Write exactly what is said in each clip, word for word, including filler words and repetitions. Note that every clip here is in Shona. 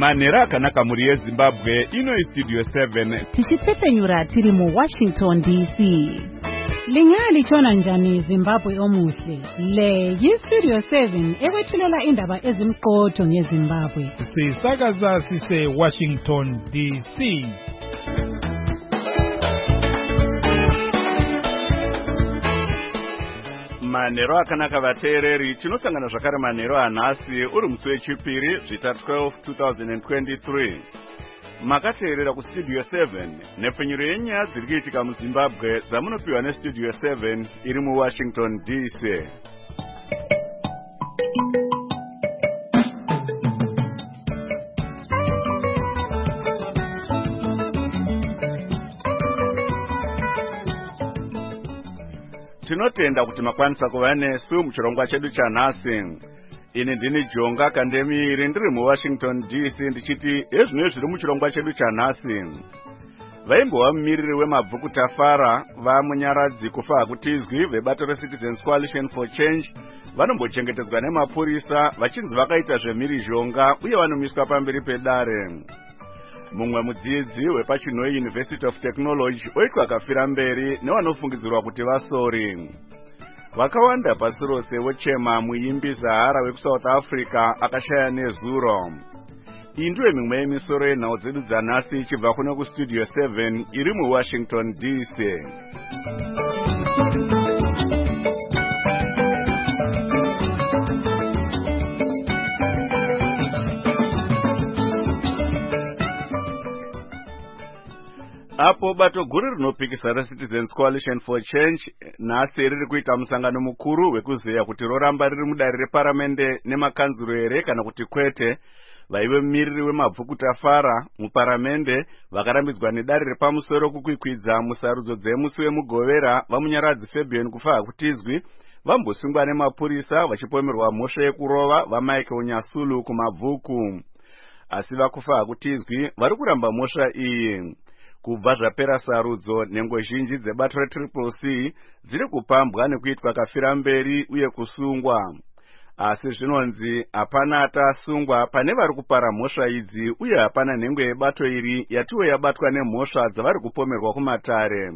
Manera akanaka muri yeZimbabwe ino istudio seven. Tichitsepenyura tiri mu Washington D C. Lingali chona njani Zimbabwe omuhle. Le yistudio seven ekwethulela indaba ezimqotho ngeZimbabwe. Sisakaza sise Washington D C. Manero akanaka vateereri, tinosangana zvakare manero anhasi uri musi wechipiri zvita twelve two thousand twenty-three. Makateerera kustudio seven nepfenyuro yenyaya dziri kuitika muZimbabwe dzamunopiwa nestudio seven iri muWashington D C. Tinotenda kuti makwanisa kuva nesu muchirongwa chedu chanhasi. Ini ndini Jonga Kandemiri ndiri muWashington D C ndichiti ezvino zviri muchirongwa chedu chanhasi. Vaimbova mumiriri wemabvuku Tafara vamunyaradzi kufa hakutizwi vebato reCitizens Coalition for Change vanombochengetedzwa nemapurisa vachinzi vakaita zvemhirizhonga uye vanomiswa pamberi pedare. Mumwe mudzidzi wepachinoi University of Technology oitwa kafira mberi nevanofungidzirwa kuti vasori. Vakawanda pasi rose vochema muimbi Zahara wekuSouth Africa akashaya nezuro. Iyi ndiyo mimwe yemisoro yenhau dzedu dzanhasi ichibva kuno kustudio seven iri muWashington D C. Apo bato guru rinopikisa reCitizens Coalition for Change nhasi riri kuita musangano mukuru wekuzeya kuti roramba riri mudare reparamende nemakanzuro here kana kuti kwete. Vaive mumiriri wemabvuku Tafara muparamende vakarambidzwa nedare repamusoro kukwikwidza musarudzo dzemusi wemugovera vamunyaradzi Fabian kufa hakutizwi vambosungwa nemapurisa vachipomerwa mhosva yekurova vaMichael Nyasulu kumabvuku. Asi vakufa hakutizwi vari kuramba mhosva iyi. Kubva zvapera sarudzo nhengo zhinji dzebato reTriple C dziri kupambwa nekuitwa kafira mberi uye kusungwa. Asi zvinonzi hapana atasungwa pane vari kupara mhosva idzi uye hapana nhengo yebato iri yatiwo yabatwa nemhosva dzavari kupomerwa kumatare.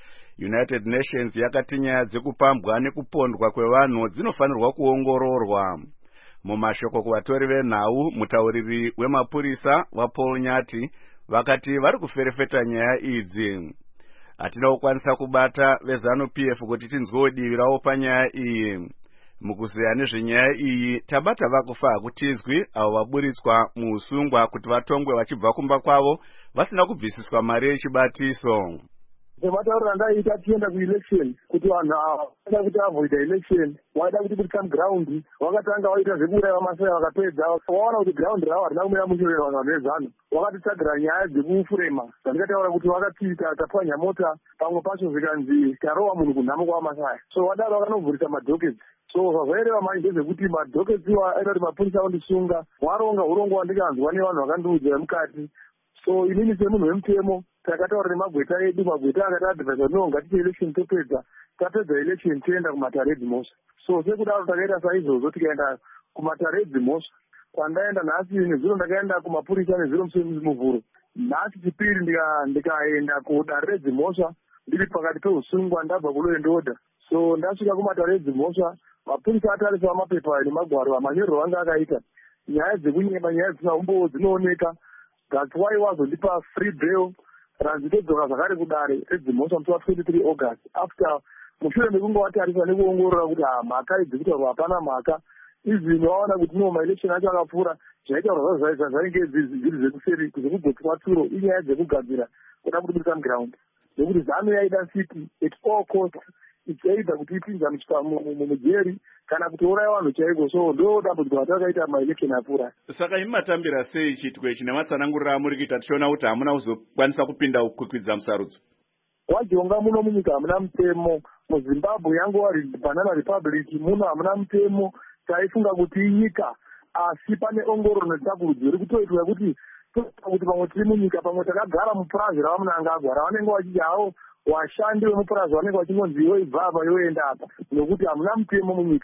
United Nations yakati nyaya dzekupambwa nekupondwa kwevanhu dzinofanirwa kuongororwa. Mumashoko kuvatori venhau, mutauriri wemapurisa vaPaul Nyati vakati vari kuferefeta nyaya idzi. Hatina kukwanisa kubata veZanu P F kuti tinzwewo divi ravo panyaya iyi. Mukuzeya nezvenyaya iyi tabata vakufa hakutizwi avo vaburitswa muusungwa kuti vatongwe vachibva kumba kwavo vasina kubvisiswa mari yechibatiso. Semataurira ndaita tienda kuelection kuti vanhu vaida kuti avoid election waida kuti become ground wakatanga waita zvekuuraya vamasai vakapedza waona kuti ground ravo harina kumira mushure vanhu vezano wakatitsvagira nyaya dzekufurema dzandikataura kuti wakatiita tapwanya mota pamwe pacho zvikanzi tarova munhu kunhamo kwavamasai so vadaro vakanobvurisa madhoketi. So zvavaireva manje ndezvekuti madhoketi iwa aita kuti mapurisa vandisunga waronga urongo wandikanzwa nevanhu vakandiudza vemukati. So inini semunhu wemutemo takataura nemagweta edu magweta akati advisa no ngatiite election topedza tapedza election tienda kumatare edzimhosva. So sekudaro takaita saizvozvo tikaenda kumatare edzimhosva. Kwandaenda nhasi nezuro ndakaenda kumapurisa nezuro muvhuro. Nhasi chipiri ndikaenda kudare redzimhosva ndiri pakati peusungwa ndabva kulow and order. So ndasvika kumatare edzimhosva mapurisa atarisa mapepa nemagwaro amanyorero anga akaita nyaya dzekunyema nyaya dzisina umbowo dzinooneka. That's why wazondipa free bail ranzitedzoka zvakare kudare redzimhosva musi wa-twenty-three August after mushure mekunge watarisa nekuongorora kuti mhaka idzi kuti hapana mhaka izvino waona kuti no maelection acho akapfuura zvaitaurwa zvazvo zvainge zviri zvekuseri zvekugotsi kwaturo inyaya dzekugadzira kuda kuti become ground nekuti zano yaida city at all cost ichaida kuti ipinza mujeri kana kuti uraya vanhu chaiko. So ndo dambudziko ratakaita maelection apfuura. Saka imi matambira sei chitwe chine matsanangurira amuri kuita tichiona kuti hamuna kuzokwanisa kupinda kukwikwidza musarudzo? Wajonga muno munyika hamuna mutemo. MuZimbabwe yangova Banana Republic muno hamuna mutemo. Taifunga kuti inyika asi pane ongororo netsvakurudzo iri kutoitwa kuti kuti pamwe tiri munyika pamwe takagara mupurazi ravamunanga agara vanenge vachiti havo washandi wemupurazi vanenge vachingonzi iwe ibva apa yoenda apa nokuti hamuna mutemo munyika.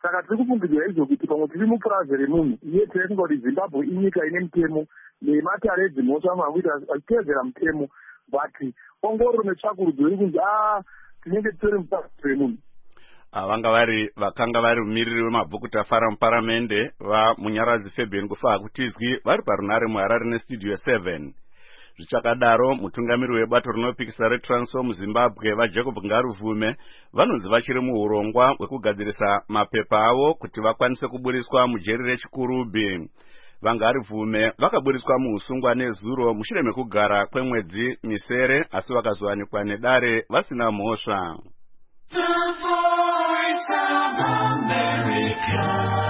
saka tiri kufungidzira izvo kuti pamwe tiri mupurazi remunhu iye tinofunga kuti Zimbabwe inyika ine mutemo nematare edzimhosva amakuita achiteedzera mutemo, but ongororo netsvakurudzo iri kunzi a tinenge titori mupurazi remunhu. vanga vari vakanga vari mumiriri wemabvukuta fara muparamende vamunyaradzi Fabian Kufa Kutizwi vari parunare muHarare nestudio seven. Zvichakadaro mutungamiri webato rinopikisa reTransform Zimbabwe vaJacob Ngaruvume vanonzi vachiri muurongwa hwekugadzirisa mapepa avo kuti vakwanise kuburiswa mujeri reChikurubi. Vangaruvume vakaburiswa muusungwa nezuro mushure mekugara kwemwedzi misere asi vakazowanikwa nedare vasina mhosva. The Voice of America,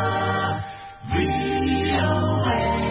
V O A.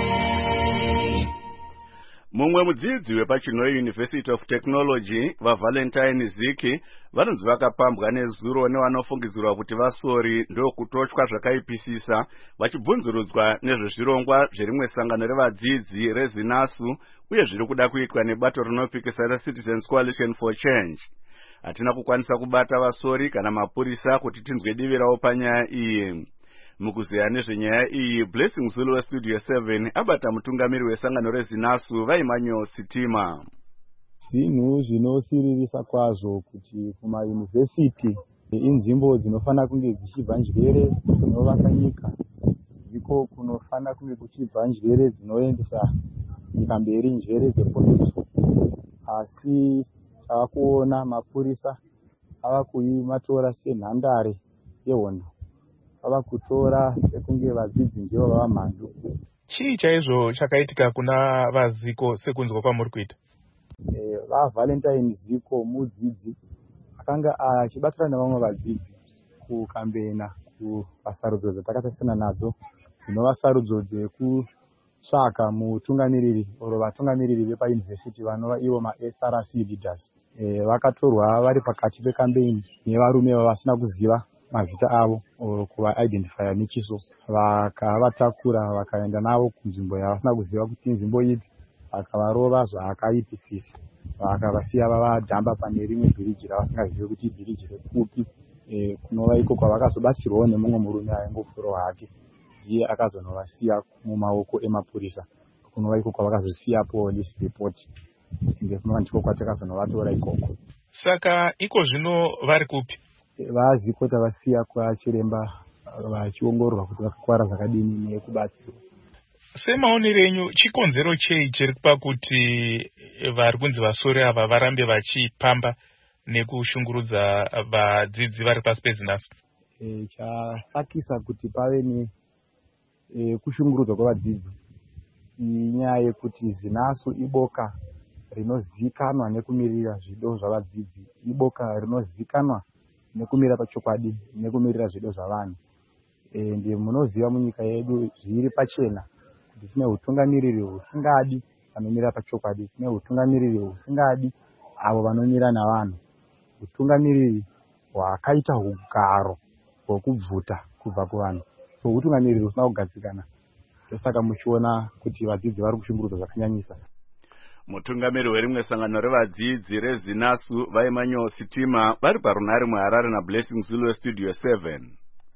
Mumwe mudzidzi wepachinoi University of Technology vaValentine Ziki vanonzi vakapambwa nezuro nevanofungidzirwa kuti vasori ndokutochwa zvakaipisisa vachibvunzurudzwa nezvezvirongwa zverimwe sangano revadzidzi reZinasu uye zviri kuda kuitwa nebato rinopikisa reCitizens Coalition for Change. Hatina kukwanisa kubata vasori kana mapurisa kuti tinzwe divi ravo panyaya iyi. Mukuzeya nezvenyaya iyi, Blessing Zulu westudio seven abata mutungamiri wesangano reZinasu Vaimanyo Sitima. Zvinhu zvinosiririsa kwazvo kuti kumayunivhesiti inzvimbo dzinofana kunge dzichibva njere dzinovaka nyika, ndiko kunofana kunge kuchibva njere dzinoendesa nyika mberi, njere dzepolitiki. Asi tavakuona mapurisa ava kuimatora senhandare yehondo, ava kutora sekunge vadzidzi ndivo vava mhandu. Chii chaizvo chakaitika kuna vaZiko sekunzwa kwamuri kuita? E, vaValentine Ziko mudzidzi akanga achibatsira nevamwe vadzidzi kukambena kuvasarudzo dzatakatarisana nadzo, dzinova sarudzo dzekutsvaka mutungamiriri oro vatungamiriri vepayunivhesiti vanova ivo ma-S R C leaders. E, vakatorwa vari pakati pekambeni nevarume vasina kuziva mazita avo kuva-identifya nechiso, vakavatakura vakaenda navo kunzvimbo yavasina kuziva kuti inzvimbo ipi, vakavarova zvakaipisisa, vakavasiya vavadhamba pane rimwe bhiriji ravasingazivi kuti bhiriji rekupi. E, kunova iko kwavakazobatsirwawo nemumwe murume aingofurawo hake, ndiye akazonovasiya mumaoko emapurisa, kunova iko kwavakazosiya police report, ende kunova ndiko kwatakazonovatora ikoko. Saka iko zvino vari kupi? VaZiko tavasiya kwachiremba vachiongororwa kuti vakakwara zvakadini nekubatsirwa. Semaonero enyu, chikonzero chei chiri kupa kuti vari kunzi vasori ava varambe vachipamba nekushungurudza vadzidzi vari pasi peZinasu? E, chasakisa kuti pave ne e, kushungurudzwa kwevadzidzi inyaya yekuti Zinasu iboka rinozikanwa nekumirira zvido zvavadzidzi, iboka rinozikanwa nekumira pachokwadi nekumirira zvido zvavanhu. Ende munoziva munyika yedu zviri pachena kuti tine utungamiriri husingadi vanomira pachokwadi, tine utungamiriri husingadi avo vanomira navanhu, utungamiriri hwakaita hugaro hwekubvuta kubva kuvanhu. So utungamiriri husina kugadzikana. Ndosaka muchiona kuti vadzidzi vari kushungurudzwa zvakanyanyisa. Mutungamiri werimwe sangano revadzidzi reZinasu Vaimanyo Sitima vari parunare muHarare naBlessing Zulu westudio seven.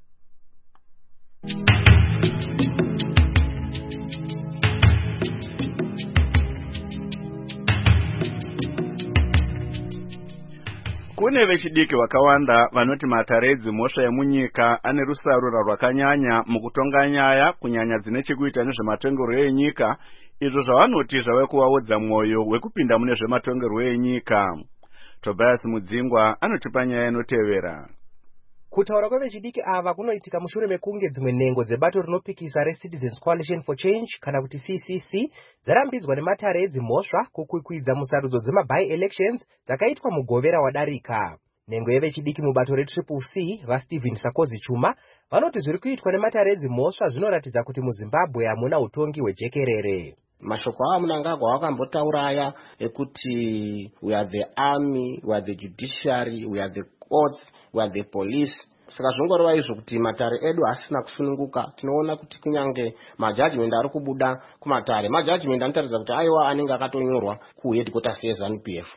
Kune vechidiki vakawanda vanoti matare edzimhosva emunyika ane rusarura rwakanyanya mukutonga nyaya kunyanya dzine chekuita nezvematongerwo enyika, izvo zvavanoti zvave kuvaodza mwoyo wekupinda mune zvematongerwo enyika. Tobias Mudzingwa anotipa nyaya inotevera. Kutaura kwevechidiki ava kunoitika mushure mekunge dzimwe nhengo dzebato rinopikisa reCitizens Coalition for Change kana kuti C C C dzarambidzwa nematare edzimhosva kukwikwidza musarudzo dzema-by-elections dzakaitwa mugovera wadarika. Nhengo yevechidiki mubato reTriple C vaStephen Sakozi Chuma vanoti zviri kuitwa nematare edzimhosva zvinoratidza kuti muZimbabwe hamuna utongi hwejekerere. Mashoko aya munangagwa wakambotaura aya ekuti we are the army, we are the judiciary, we are the courts, we are the police. Saka zvongorova izvo kuti matare edu asina kusununguka. Tinoona kuti kunyange majudgment ari kubuda kumatare, majudgment anotaridza kuti aiwa anenge akatonyorwa kuheadquarters yeZANU P F.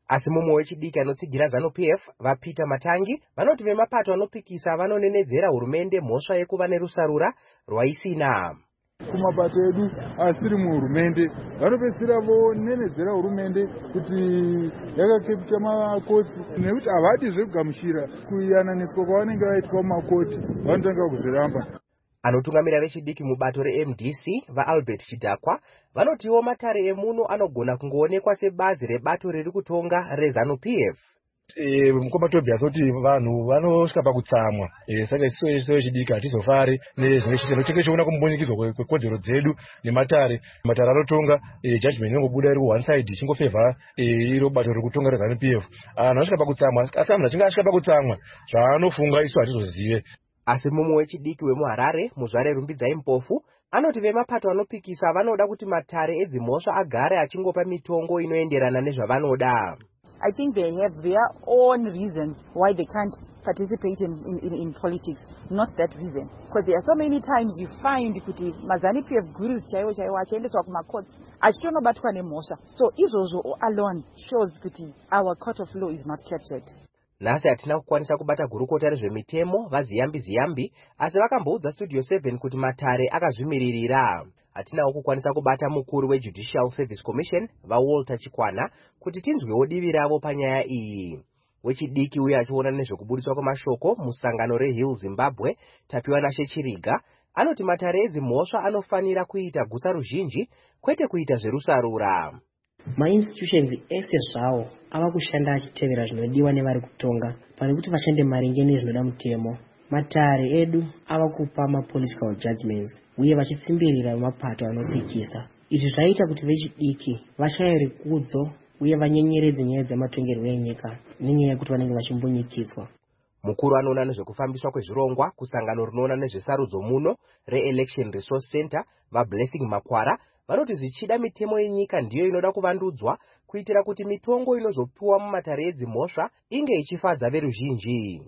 Asi mumwe wechidiki anotsigira ZANU-P F vaPeter Matangi vanoti vemapato anopikisa vanonenedzera hurumende mhosva yekuva nerusarura rwaisina. Kumapato edu asiri muhurumende vanopedzisira vonenedzera hurumende kuti yakakepcha makoti nekuti havadi zvekugamuchira kuyananiswa kwavanenge vaitwa mumakoti vanotanga kuzviramba. Anotungamira vechidiki mubato reM D C vaAlbert Chidhakwa vanotiwo matare emuno anogona kungoonekwa sebazi rebato riri kutonga reZANU-P F. Eh mukoma Tobias kuti vanhu vanosvika pakutsamwa eh saka isu isu vechidiki hatizofari nezvine chitendo chenge choona kumbonikidzwa kwekodzero dzedu nematare matare anotonga eh judgment inongobuda iri one side chingofavor eh iro bato riri kutonga reZANU-P F. Anhu asvika pakutsamwa asi anhu achinge asvika pakutsamwa zvaanofunga isu hatizozive. Asi mumwe wechidiki wemuHarare Muzvare Rumbidzai Mpofu anoti vemapato anopikisa vanoda kuti matare edzimhosva agare achingopa mitongo inoenderana nezvavanoda. I think they have their own reasons why they can't participate in, in, in politics, not that reason. Because there are so many times you find kuti maZANU-P F gurus chaiwo chaiwo achiendeswa kumacourts achitonobatwa nemhosva. So izvozvo alone shows kuti our court of law is not captured. Nhasi hatina kukwanisa kubata gurukota rezvemitemo vaZiyambi Ziyambi asi vakamboudza Studio seven kuti matare akazvimiririra. Hatinawo kukwanisa kubata mukuru weJudicial Service Commission vaWalter Chikwana kuti tinzwewo divi ravo panyaya iyi. Wechidiki uye achiona nezvekubudiswa kwamashoko musangano reHill Zimbabwe Tapiwa Chiriga anoti matare edzimhosva anofanira kuita gusa ruzhinji kwete kuita zverusarura. Ma-institutions ese zvawo ava kushanda achitevera zvinodiwa nevari kutonga pane kuti vashande maringe nezvinoda mutemo. Matare edu ava kupa ma-political judgments uye vachitsimbirira vemapato anopikisa. Izvi zvaita kuti vechidiki vashaye rukudzo uye vanyenyeredze nyaya dzamatongerwo enyika nenyaya yekuti vanenge vachimbonyikidzwa. Mukuru anoona nezvekufambiswa kwezvirongwa kusangano rinoona nezvesarudzo muno re-Election Resource Center vaBlessing Makwara vanoti zvichida mitemo yenyika ndiyo inoda kuvandudzwa kuitira kuti mitongo inozopiwa mumatare edzimhosva inge ichifadza veruzhinji.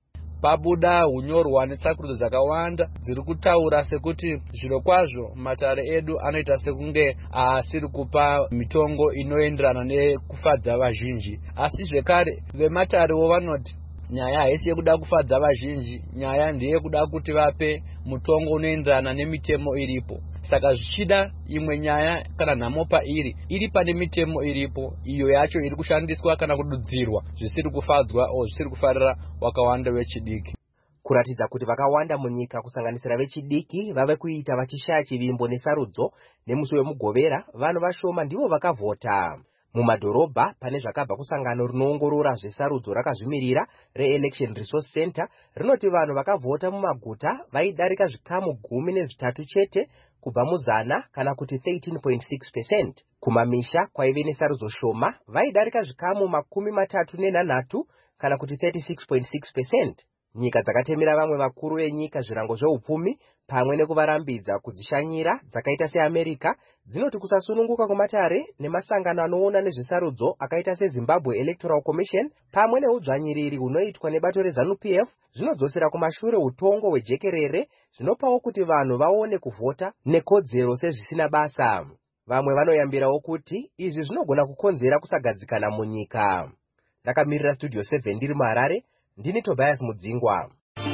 Pabuda hunyorwa netsakurudzo dzakawanda dziri kutaura sekuti zviro kwazvo matare edu anoita sekunge asiri kupa mitongo inoenderana nekufadza vazhinji. Asi zvekare vematarewo vanoti nyaya haisi yekuda kufadza vazhinji, nyaya ndiye kuda kuti vape mutongo unoenderana nemitemo iripo. Saka zvichida imwe nyaya kana nhamo pairi iri pane mitemo iripo iyo yacho iri kushandiswa kana kududzirwa zvisiri kufadzwa o zvisiri kufarira wakawanda vechidiki. Kuratidza kuti vakawanda munyika kusanganisira vechidiki vave kuita vachishaya chivimbo nesarudzo nemusi wemugovera vanhu vashoma ndivo vakavhota. Mumadhorobha pane zvakabva kusangano rinoongorora zvesarudzo rakazvimirira re-Election Resource Center rinoti vanhu vakavhota mumaguta vaidarika zvikamu gumi nezvitatu chete kubva muzana kana kuti thirteen point six percent. Kumamisha kwaive nesarudzo shoma vaidarika zvikamu makumi matatu nenhanhatu kana kuti thirty-six point six percent. Nyika dzakatemera vamwe vakuru venyika zvirango zveupfumi pamwe nekuvarambidza kudzishanyira dzakaita seAmerica dzinoti kusasununguka kwematare nemasangano anoona nezvesarudzo akaita seZimbabwe Electoral Commission pamwe neudzvanyiriri hunoitwa nebato reZANU-P F zvinodzosera kumashure utongo hwejekerere zvinopawo kuti vanhu vaone kuvhota nekodzero sezvisina basa. Vamwe vanoyambirawo kuti izvi zvinogona kukonzera kusagadzikana munyika. Ndakamirira Studio seven ndiri muHarare, ndini Tobias Mudzingwa.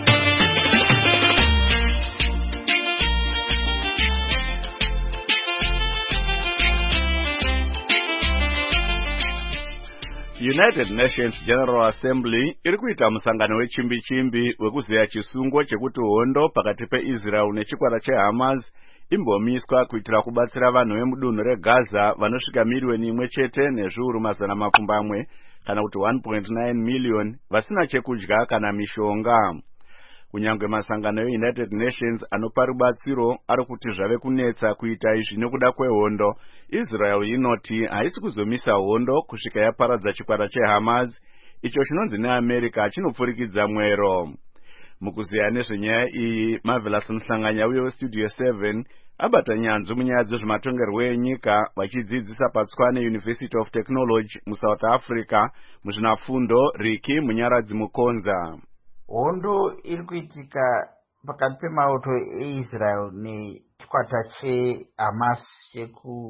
United Nations General Assembly iri kuita musangano wechimbi-chimbi wekuzeya chisungo chekuti hondo pakati peIsrael nechikwata cheHamas imbomiswa kuitira kubatsira vanhu vemudunhu reGaza vanosvika miriyoni imwe chete nezviuru mazana mapfumbamwe kana kuti one point nine million vasina chekudya kana mishonga. Kunyange masangano eUnited Nations anopa rubatsiro ari kuti zvave kunetsa kuita izvi nekuda kwehondo, Israel inoti haisi kuzomisa hondo kusvika yaparadza chikwata cheHamas, icho chinonzi neAmerica chinopfurikidza mwero. Mukuzeya nezvenyaya iyi, Marvelous Mhlanganya uye weStudio seven abata nyanzvi munyaya dzezvematongerwo enyika vachidzidzisa paTswane University of Technology muSouth Africa muzvinafundo Riki Munyaradzi Mukonza. Hondo iri kuitika pakati pemauto eIsrael nechikwata cheHamas chekuIsrael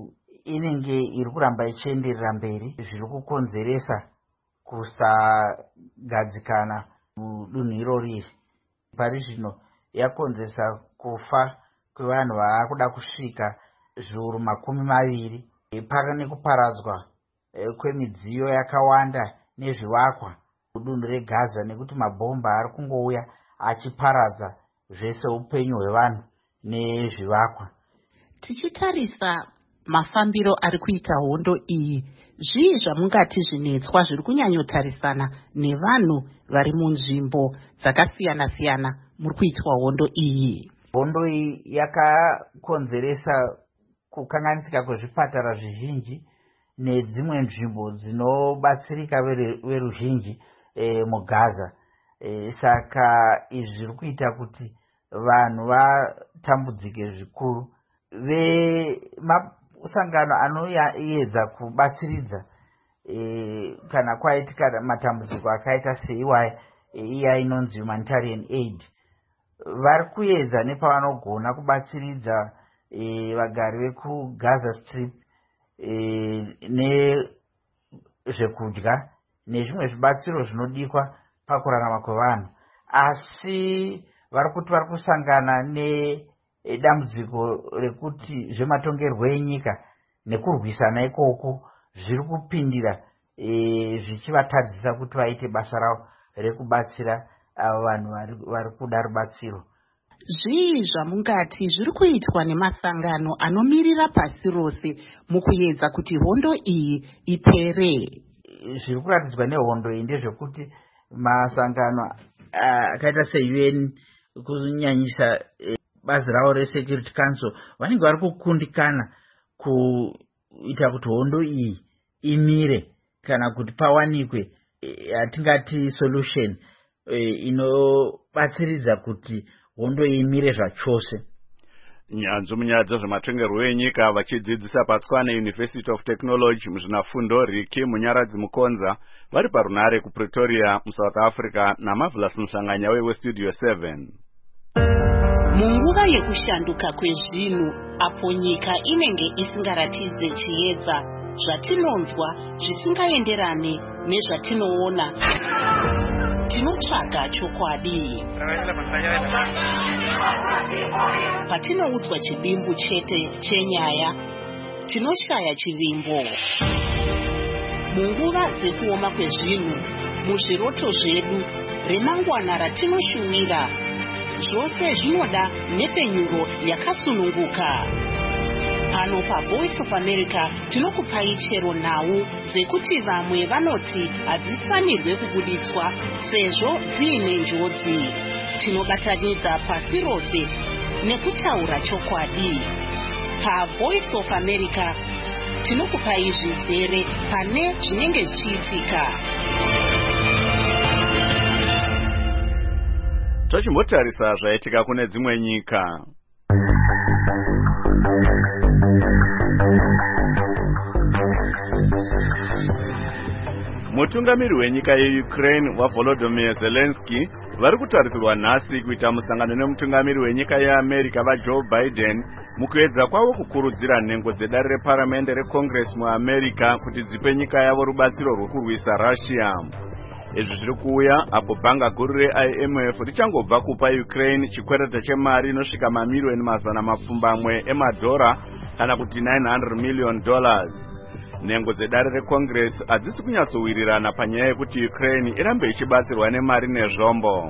inenge iri kuramba ichienderera mberi, zviri kukonzeresa kusagadzikana mudunhu irori. Pari zvino yakonzeresa kufa kwevanhu vava kuda kusvika zviuru makumi maviri, pane kuparadzwa kwemidziyo yakawanda nezvivakwa mudunhu reGaza, nekuti mabhomba ari kungouya achiparadza zvese upenyu hwevanhu nezvivakwa. Tichitarisa mafambiro ari kuita hondo iyi, zvii zvamungati zvinetswa zviri kunyanyotarisana nevanhu vari munzvimbo dzakasiyana siyana muri kuitwa hondo iyi? Hondo iyi yakakonzeresa kukanganisika kwezvipatara zvizhinji nedzimwe nzvimbo dzinobatsirika veruzhinji e, muGaza. E, saka izvi zviri kuita kuti vanhu vatambudzike zvikuru. Vemasangano anoedza kubatsiridza e, kana kwaitika matambudziko akaita seiwaya e, iya inonzi humanitarian aid, vari kuedza nepavanogona kubatsiridza e, vagari vekuGaza Strip e, nezvekudya nezvimwe zvibatsiro zvinodikwa pakurarama kwevanhu, asi vari kuti vari kusangana nedambudziko rekuti zvematongerwo enyika nekurwisana ikoko zviri kupindira e, zvichivatadzisa kuti vaite basa ravo rekubatsira avo vanhu vari kuda rubatsiro. Zvii zvamungati zviri kuitwa nemasangano anomirira pasi rose mukuedza kuti hondo iyi ipere? Zviri kuratidzwa nehondo iyi ndezvekuti masangano akaita se-U N kunyanyisa e, bazi ravo reSecurity Council vanenge vari kukundikana kuita kuti hondo iyi imire kana kuti pawanikwe yatingati solution e, inobatsiridza kuti hondo imire zvachose. Nyanzvi munyaya dzezvematongerwo enyika vachidzidzisa paTswane University of Technology muzvinafundo Riki Munyaradzi Mukonza vari parunare kuPretoria muSouth Africa naMarvelous Musanganya weWeStudio seven. Munguva yekushanduka kwezvinhu apo nyika inenge isingaratidze chiedza, zvatinonzwa zvisingaenderane nezvatinoona, tinotsvaga chokwadi. Patinoudzwa chidimbu chete chenyaya, tinoshaya chivimbo. Munguva dzekuoma kwezvinhu, muzviroto zvedu, remangwana ratinoshumira, zvose zvinoda nepenyuro yakasununguka. Pano paVoice of America tinokupai chero nhau dzekuti vamwe vanoti hadzifanirwe kubuditswa sezvo dziine njodzi. Tinobatanidza pasi rose nekutaura chokwadi. PaVoice of America tinokupai zvizere pane zvinenge zvichiitika. Tochimbotarisa zvaitika kune dzimwe nyika. Mutungamiri wenyika yeUkraine waVolodymyr Zelensky vari kutarisirwa nhasi kuita musangano nemutungamiri wenyika yeAmerica vaJoe Biden mukuedza kwavo kukurudzira nhengo dzedare reparamende reCongress muAmerica kuti dzipe nyika yavo rubatsiro rwokurwisa Russia. Izvi zviri kuuya apo bhanga guru reI M F richangobva kupa Ukraine chikwereti chemari inosvika mamiliyoni mazana mapfumbamwe emadhora kana kuti nine hundred million dollars. Nhengo dzedare reCongress hadzisi kunyatsowirirana panyaya yekuti Ukraine irambe ichibatsirwa nemari nezvombo.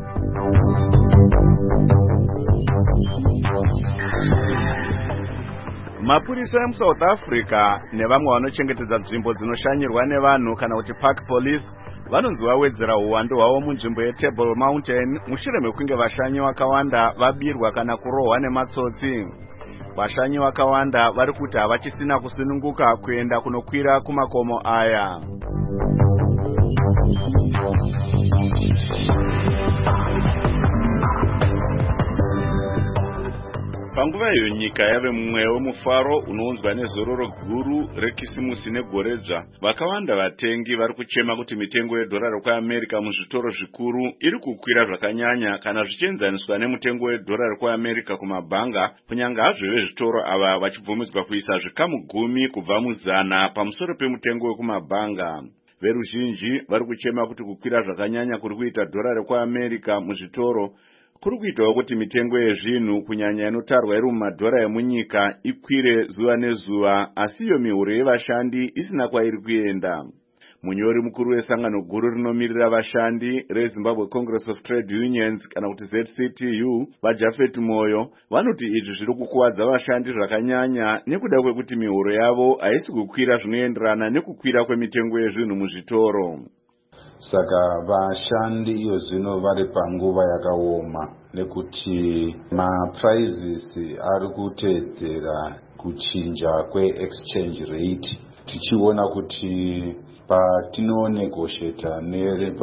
Mapurisa emuSouth Africa nevamwe vanochengetedza nzvimbo dzinoshanyirwa nevanhu kana kuti park police vanonzi vawedzera uwandu hwavo munzvimbo yeTable Mountain mushure mekunge vashanyi vakawanda vabirwa kana kurohwa nematsotsi. Vashanyi vakawanda vari kuti havachisina kusununguka kuenda kunokwira kumakomo aya. Panguva iyo nyika yave mumwe wemufaro unounzwa nezororo guru rekisimusi negoredzva, vakawanda vatengi vari kuchema kuti mitengo yedhora rekuAmerica muzvitoro zvikuru iri kukwira zvakanyanya kana zvichienzaniswa nemutengo wedhora rekuAmerica kumabhanga, kunyanga hazvo vezvitoro ava vachibvumidzwa kuisa zvikamu gumi kubva muzana pamusoro pemutengo wekumabhanga. Veruzhinji vari kuchema kuti kukwira zvakanyanya kuri kuita dhora rekuAmerica muzvitoro kuri kuitawo kuti mitengo yezvinhu kunyanya inotarwa iri mumadhora emunyika ikwire zuva nezuva, asi iyo mihuro yevashandi isina kwairi kuenda. Munyori mukuru wesangano guru rinomirira vashandi reZimbabwe Congress of Trade Unions kana kuti Z C T U, vaJafet Moyo, vanoti izvi zviri kukuwadza vashandi zvakanyanya nekuda kwekuti mihuro yavo haisi kukwira zvinoenderana nekukwira kwemitengo yezvinhu muzvitoro. Saka vashandi iyo zvino vari panguva yakaoma nekuti maprizes ari kuteedzera kuchinja kweexchange rate, tichiona kuti patinonegotiata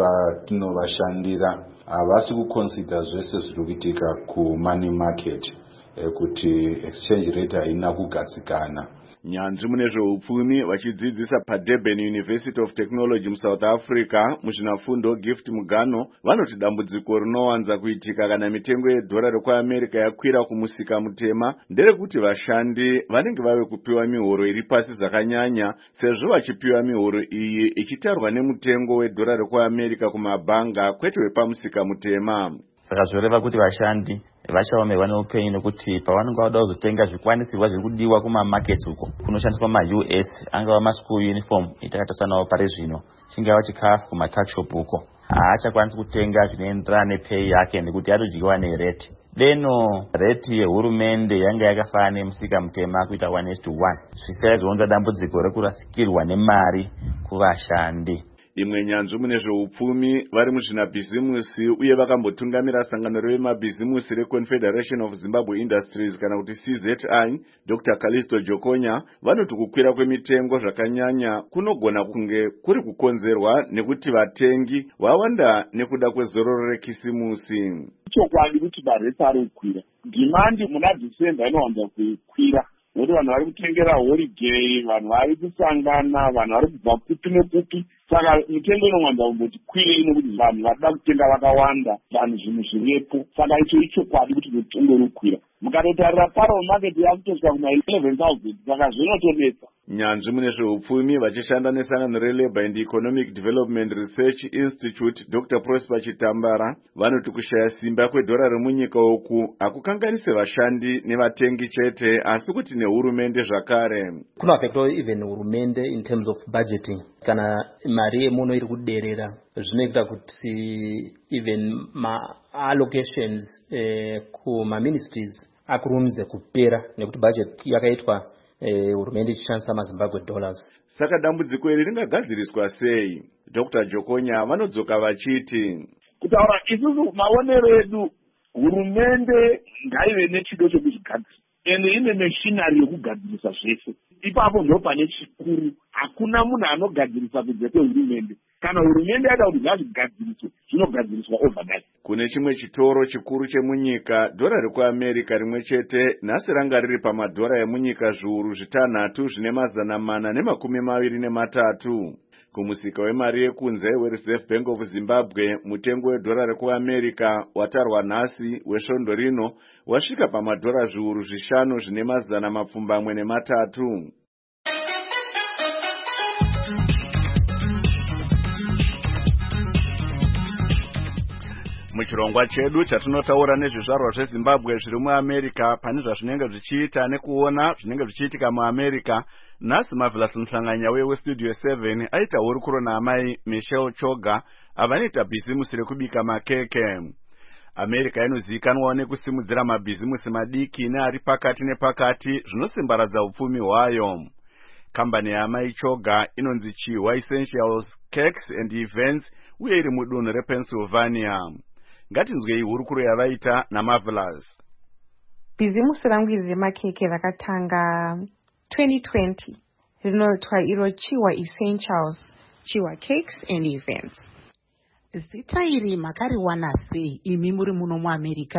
nepatinovashandira havasi kuconsider zvese zviri kuitika kumoney market kuti exchange rate haina kugadzikana. Nyanzvi mune zveupfumi vachidzidzisa paDurban University of Technology muSouth Africa muzvinafundo Gift Mugano vanoti dambudziko rinowanza kuitika kana mitengo yedhora rekuAmerica yakwira kumusika mutema nderekuti vashandi vanenge vave kupiwa mihoro iri pasi zvakanyanya, sezvo vachipiwa mihoro iyi ichitarwa nemutengo wedhora rekuAmerica kumabhanga kwete wepamusika mutema. Saka zvoreva kuti vashandi vachaomerwa neupenyu nekuti pavanenge vada kuzotenga zvikwanisirwa zviri kudiwa kumamarkets uko kunoshandiswa ma-U S, angava maschool uniform itakatasanawo pari zvino, chingava chikafu kumatuckshop uko, haachakwanisi kutenga zvinoenderana nepay yake nekuti atodyiwa nerate. Deno rate yehurumende yanga yakafanana nemusika mutema kuita one is to one, zvisaizounza dambudziko rekurasikirwa nemari kuvashandi. Imwe nyanzvi mune zveupfumi vari muzvinabhizimusi uye vakambotungamira sangano revemabhizimusi reConfederation of Zimbabwe Industries kana kuti C Z I, Doctor Callisto Jokonya, vanoti kukwira kwemitengo zvakanyanya kunogona kunge kuri kukonzerwa nekuti vatengi vawanda nekuda kwezororo rekisimusi. Chokwadi kuti baresi ari kukwira, dimandi muna December inowanza kukwira nokuti vanhu vari kutengera holiday, vanhu vari kusangana, vanhu vari kubva kupi nekupi. Saka mitengo inowanza kumboti kwire nokuti vanhu varida kutenga vakawanda, vanhu zvinhu zvirepo. Saka icho ichokwadi kuti mitengo iri kukwira. Mukatotarira paro market yakutosvika kuma eleven thousand, saka zvinotonetsa. Nyanzvi mune zveupfumi vachishanda nesangano reLabour and Economic Development Research Institute Doctor Prosper Chitambara vanoti kushaya simba kwedhora remunyika uku hakukanganise vashandi nevatengi chete, asi kuti nehurumende zvakare. Kuno affecta even hurumende in terms of budgeting. Kana mari yemuno iri kuderera zvinoita kuti even ma allocations eh, kuma ministries akurumidze kupera nekuti budget yakaitwa hurumende ichishandisa maZimbabwe dollars. Saka dambudziko iri ringagadziriswa sei? Doctor Jokonya vanodzoka vachiti kutaura isusu maonero edu hurumende ngaive nechido chekuzvigadzira ende ine machinery yekugadzirisa zvese. Ipapo ndo pane chikuru, hakuna munhu anogadzirisa kunze kwehurumende. Kana hurumende yada kuti ngazvigadziriswe, zvinogadziriswa overnight. Kune chimwe chitoro chikuru chemunyika, dhora rekuAmerica rimwe chete nhasi ranga riri pamadhora emunyika zviuru zvitanhatu zvine mazana mana nemakumi maviri nematatu. Kumusika wemari yekunze weReserve Bank of Zimbabwe, mutengo wedhora rekuAmerica watarwa nhasi wesvondo rino wasvika pamadhora zviuru zvishanu zvine mazana mapfumbamwe nematatu. Muchirongwa chedu chatinotaura nezvizvarwa zveZimbabwe zviri muAmerica pane zvazvinenge zvichiita nekuona zvinenge zvichiitika muAmerica. Nhasi Marvelous Mhlanganya weStudio seven aita hurukuro naamai Michelle Choga avanoita bhizimusi rekubika makeke. America inozivikanwawo nekusimudzira mabhizimusi madiki neari pakati nepakati zvinosimbaradza upfumi hwayo. Kambani yaamai Choga inonzi Chihwa Essentials Cakes and Events uye iri mudunhu rePennsylvania. Ngatinzwei hurukuro yavaita naMarvelous. Bhizimusi rangu iri remakeke rakatanga twenty twenty, rinoitwa iro Chihwa Essentials, Chihwa Cakes and Events. Zita iri makariwana sei imi muri muno muAmerica?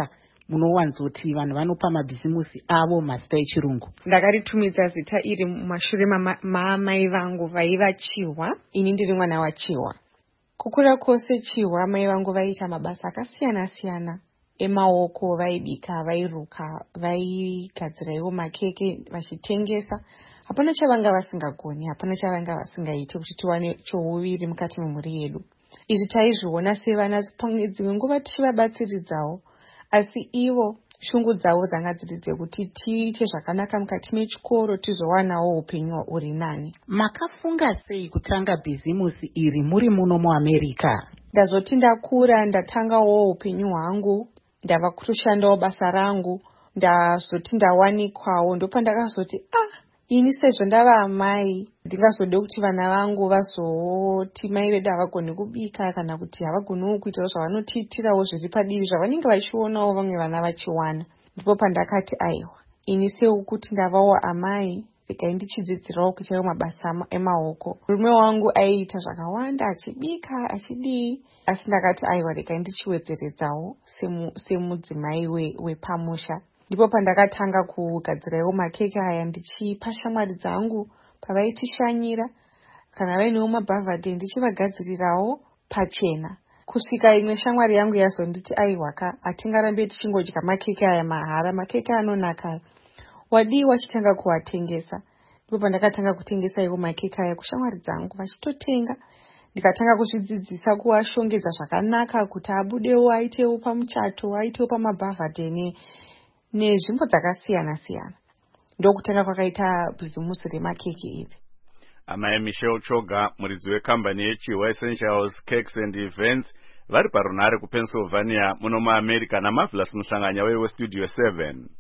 munowanzoti vanhu vanopa mabhizimusi avo mazita echirungu? Ndakaritumidza zita iri mumashure maamai vangu vaiva Chihwa, ini ndiri mwana waChihwa. Kukura kwose Chihwa mai vangu vaiita mabasa akasiyana siyana emaoko, vaibika, vairuka, vaigadzira ivo makeke vachitengesa. Hapana chavanga vasingagoni, hapana chavanga vasingaiti kuti tiwane chouviri mukati memhuri yedu. Izvi taizviona sevana pamwe dzimwe nguva tichivabatsiridzawo, asi ivo shungu dzavo dzanga dziri dzekuti tiite zvakanaka mukati mechikoro tizowanawo upenyu uri nani. Makafunga sei kutanga bhizimusi iri muri muno muAmerica? Ndazoti ndakura ndatangawo upenyu hwangu, ndava kutoshandawo basa rangu, ndazoti ndawanikwawo, ndopandakazoti ah ini sezvo ndava amai ndingazode kuti vana vangu vazoti mai vedu havagoni kubika kana kuti havagoni kuitawo zvavanotiitirawo zviri padivi zvavanenge vachionawo vamwe vana vachiwana. Ndipo pandakati aiwa, ini seukuti ndavawo amai regai ndichidzidzirawo kuitawo mabasa emaoko. Murume wangu aiita zvakawanda, achibika achidii, asi ndakati aiwa regai ndichiwedzeredzawo semudzimai wepamusha. Ndipo pandakatanga kugadzirawo makeke aya ndichipa shamwari dzangu pavaitishanyira, kana vainewo mabhavhadhe ndichivagadzirirawo pachena. Kusvika imwe shamwari yangu yazonditi aiwaka, hatingarambe tichingodya makeke aya mahara, makeke anonaka, wadii wachitanga kuwatengesa. Ndipo pandakatanga kutengesa iwo makeke aya kushamwari dzangu vachitotenga. Ndikatanga kuzvidzidzisa kuashongedza zvakanaka kuti abudewo aitewo pamuchato, aitewo pamabhavhadhe nezvimbo dzakasiyana siyana. Ndokutanga kwakaita bhizimusi remakeke iri. Amai Michelle Choga, muridzi wekambani yeChihwa Essentials Cakes and Events, vari parunhare kuPennsylvania muno muAmerica naMarvelous Musanganya weStudio seven.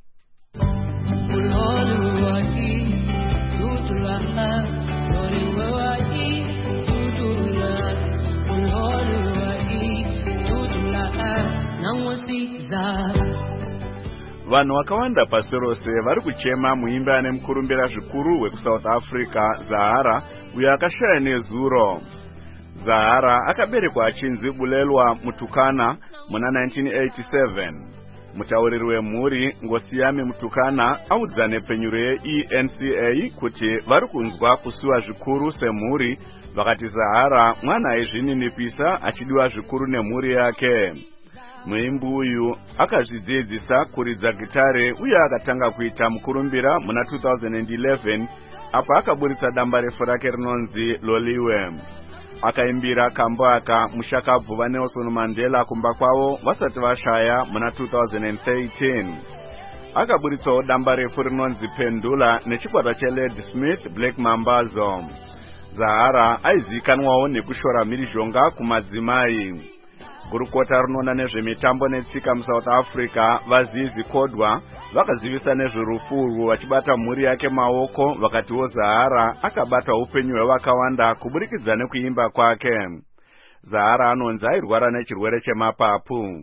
Vanhu vakawanda pasi rose vari kuchema muimbi ane mukurumbira zvikuru wekuSouth Africa, Zahara, uyo akashaya nezuro. Zahara akaberekwa achinzi Bulelwa Mutukana muna nineteen eighty-seven. Mutauriri wemhuri Ngosiyami Mutukana audza nepfenyuro yeE N C A kuti vari kunzwa kusuwa zvikuru semhuri, vakati Zahara mwana aizvininipisa achidiwa zvikuru nemhuri yake. Muimbi uyu akazvidzidzisa kuridza gitare uye akatanga kuita mukurumbira muna two thousand eleven, apa akaburitsa damba refu rake rinonzi Loliwe. Akaimbira kambo aka mushakabvu vaNelson Mandela kumba kwavo vasati vashaya muna two thousand thirteen. Akaburitsawo damba refu rinonzi Pendula nechikwata cheLady Smith Black Mambazo. Zahara aizikanwawo nekushora mhirizhonga kumadzimai. Gurukota rinoona nezvemitambo netsika muSouth Africa Vazizi Kodwa vakazivisa nezverufu urwu vachibata mhuri yake maoko, vakatiwo Zahara akabata upenyu hwevakawanda kuburikidza nekuimba kwake. Zahara anonzi airwara nechirwere chemapapu.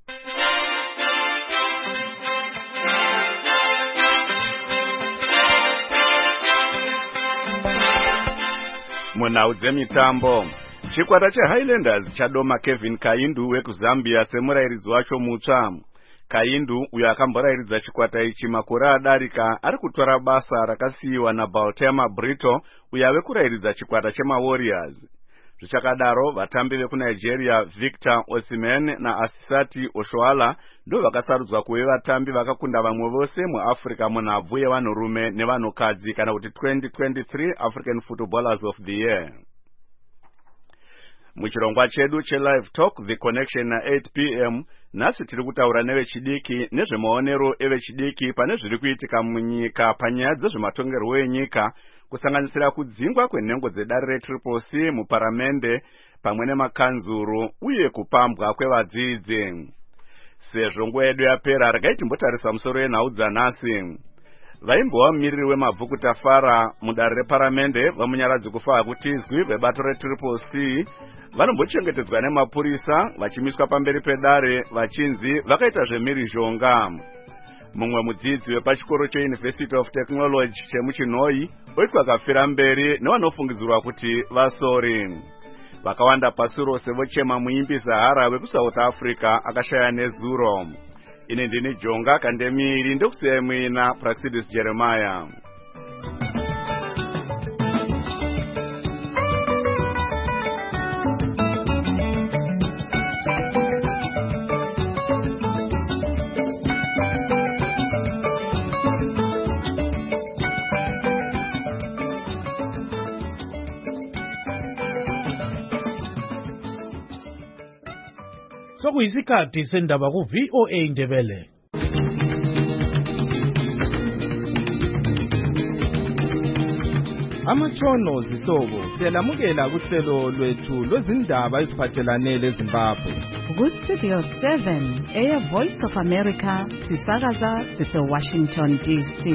Munhau dzemitambo, chikwata cheHighlanders chadoma Kevin Kaindu wekuZambia semurairidzi wacho mutsva. Kaindu, uyo akamborairidza chikwata ichi makore adarika, ari kutora basa rakasiyiwa naBaltema Brito, uyo ave kurairidza chikwata chemaWarriors. Zvichakadaro, vatambi vekuNigeria Victor Osimhen naAsisati Oshoala ndo vakasarudzwa kuve vatambi vakakunda vamwe vose muAfrica munhabvu yevanhurume nevanhukadzi kana kuti twenty twenty-three African Footballers of the Year. Muchirongwa chedu cheLive Talk The Connection na eight p m nasi tiri kutaura nevechidiki nezvemaonero evechidiki pane zviri kuitika munyika panyaya dzezvematongerwo enyika, kusanganisira kudzingwa kwenhengo dzedare reTriple C muparamende pamwe nemakanzuru uye kupambwa kwevadzidzi. Sezvo nguva yedu yapera, regai timbotarisa musoro yenhau dzanhasi. Vaimbova mumiriri wemabvuku Tafara mudare reparamende vamunyaradzi kufa kutizwi vebato reTriple C vanombochengetedzwa nemapurisa vachimiswa pamberi pedare vachinzi vakaita zvemhirizhonga. Mumwe mudzidzi wepachikoro cheUniversity of Technology chemuChinoi oitwa akafira mberi nevanofungidzirwa kuti vasori. Vakawanda pasi rose vochema muimbi Zahara wekuSouth Africa akashaya nezuro. ine ndini Jonga Kandemiri ndokusiya mwina Praxidis Jeremiah. Sokuyisikhathi sendaba ku V O A Ndebele. Amatshono zihlobo siyalamukela kuhlelo lwethu lwezindaba eziphathelane leZimbabwe. Ku Studio seven eya Voice of America sisakaza sise Washington D C.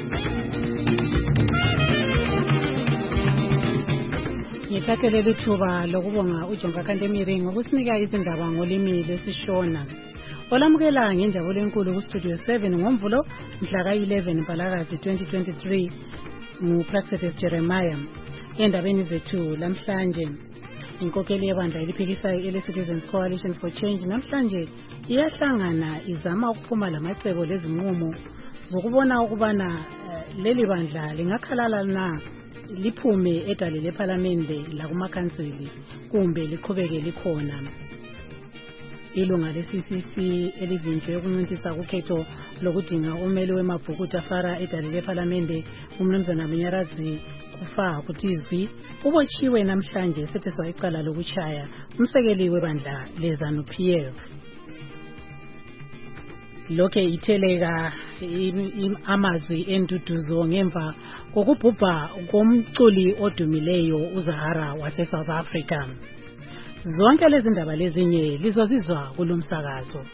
Ngithathele lithuba lokubonga uJonga Kandemiri ngokusinika izindaba ngolimi lwesishona. Olamukela ngenjabulo enkulu ku Studio seven ngomvulo mhla ka eleven Mpalakazi twenty twenty-three nguPraxidis Jeremiah. Endabeni zethu lamhlanje inkokeli yebandla eliphikisayo ele Citizens Coalition for Change namhlanje iyahlangana izama ukuphuma lamacebo lezinqumo zokubona ukubana uh, leli bandla lingakhalala na liphume edale leParliamente la kumakhansili kumbe liqhubeke likhona. Ilunga le-C C C elivinjwe ukuncintisa ukhetho lokudinga umeli wemabhuku Tafara edale leParliamente uMnumzana Munyarazi kufa kutizwi ubotshiwe namhlanje setheswa icala lokuchaya umsekeli webandla leZANU-P F. Lokhe itheleka amazwi enduduzo ngemva kokubhubha komculi odumileyo uZahara wase South Africa. Zonke lezi ndaba lezinye lizozizwa kulomsakazo.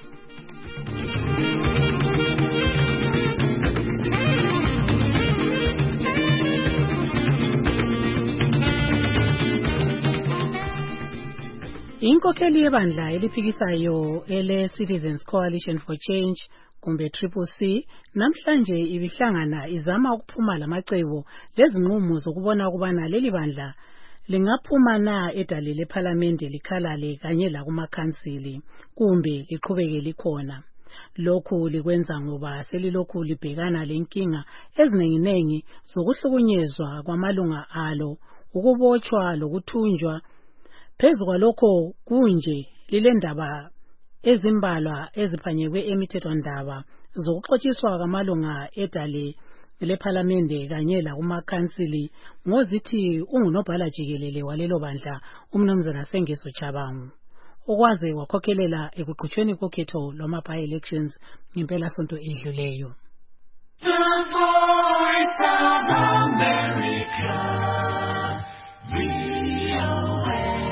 Inkokeli yebandla eliphikisayo ele Citizens Coalition for Change kumbe Triple C namhlanje ibihlangana izama ukuphuma lamacebo lezinqumo zokubona ukubana leli bandla lingaphuma na edale leParliamente likhalale kanye la kumakhansili kumbe liqhubeke likhona. Lokhu likwenza ngoba selilokhu libhekana lenkinga ezinenginengi zokuhlukunyezwa kwamalunga alo, ukubotshwa lokuthunjwa. Phezu kwalokho kunje lilendaba ezimbalwa eziphanyekwe emithethwandaba zokuxotshiswa kwamalunga edale leParliamente kanye la kumakhansili ngozithi ungunobhala jikelele walelo bandla uMnumzana Sengiso Chabangu okwaze wakhokhelela ekuqhutshweni kokhetho lwama by-elections ngempela sonto edluleyo. The Voice of America, V O A.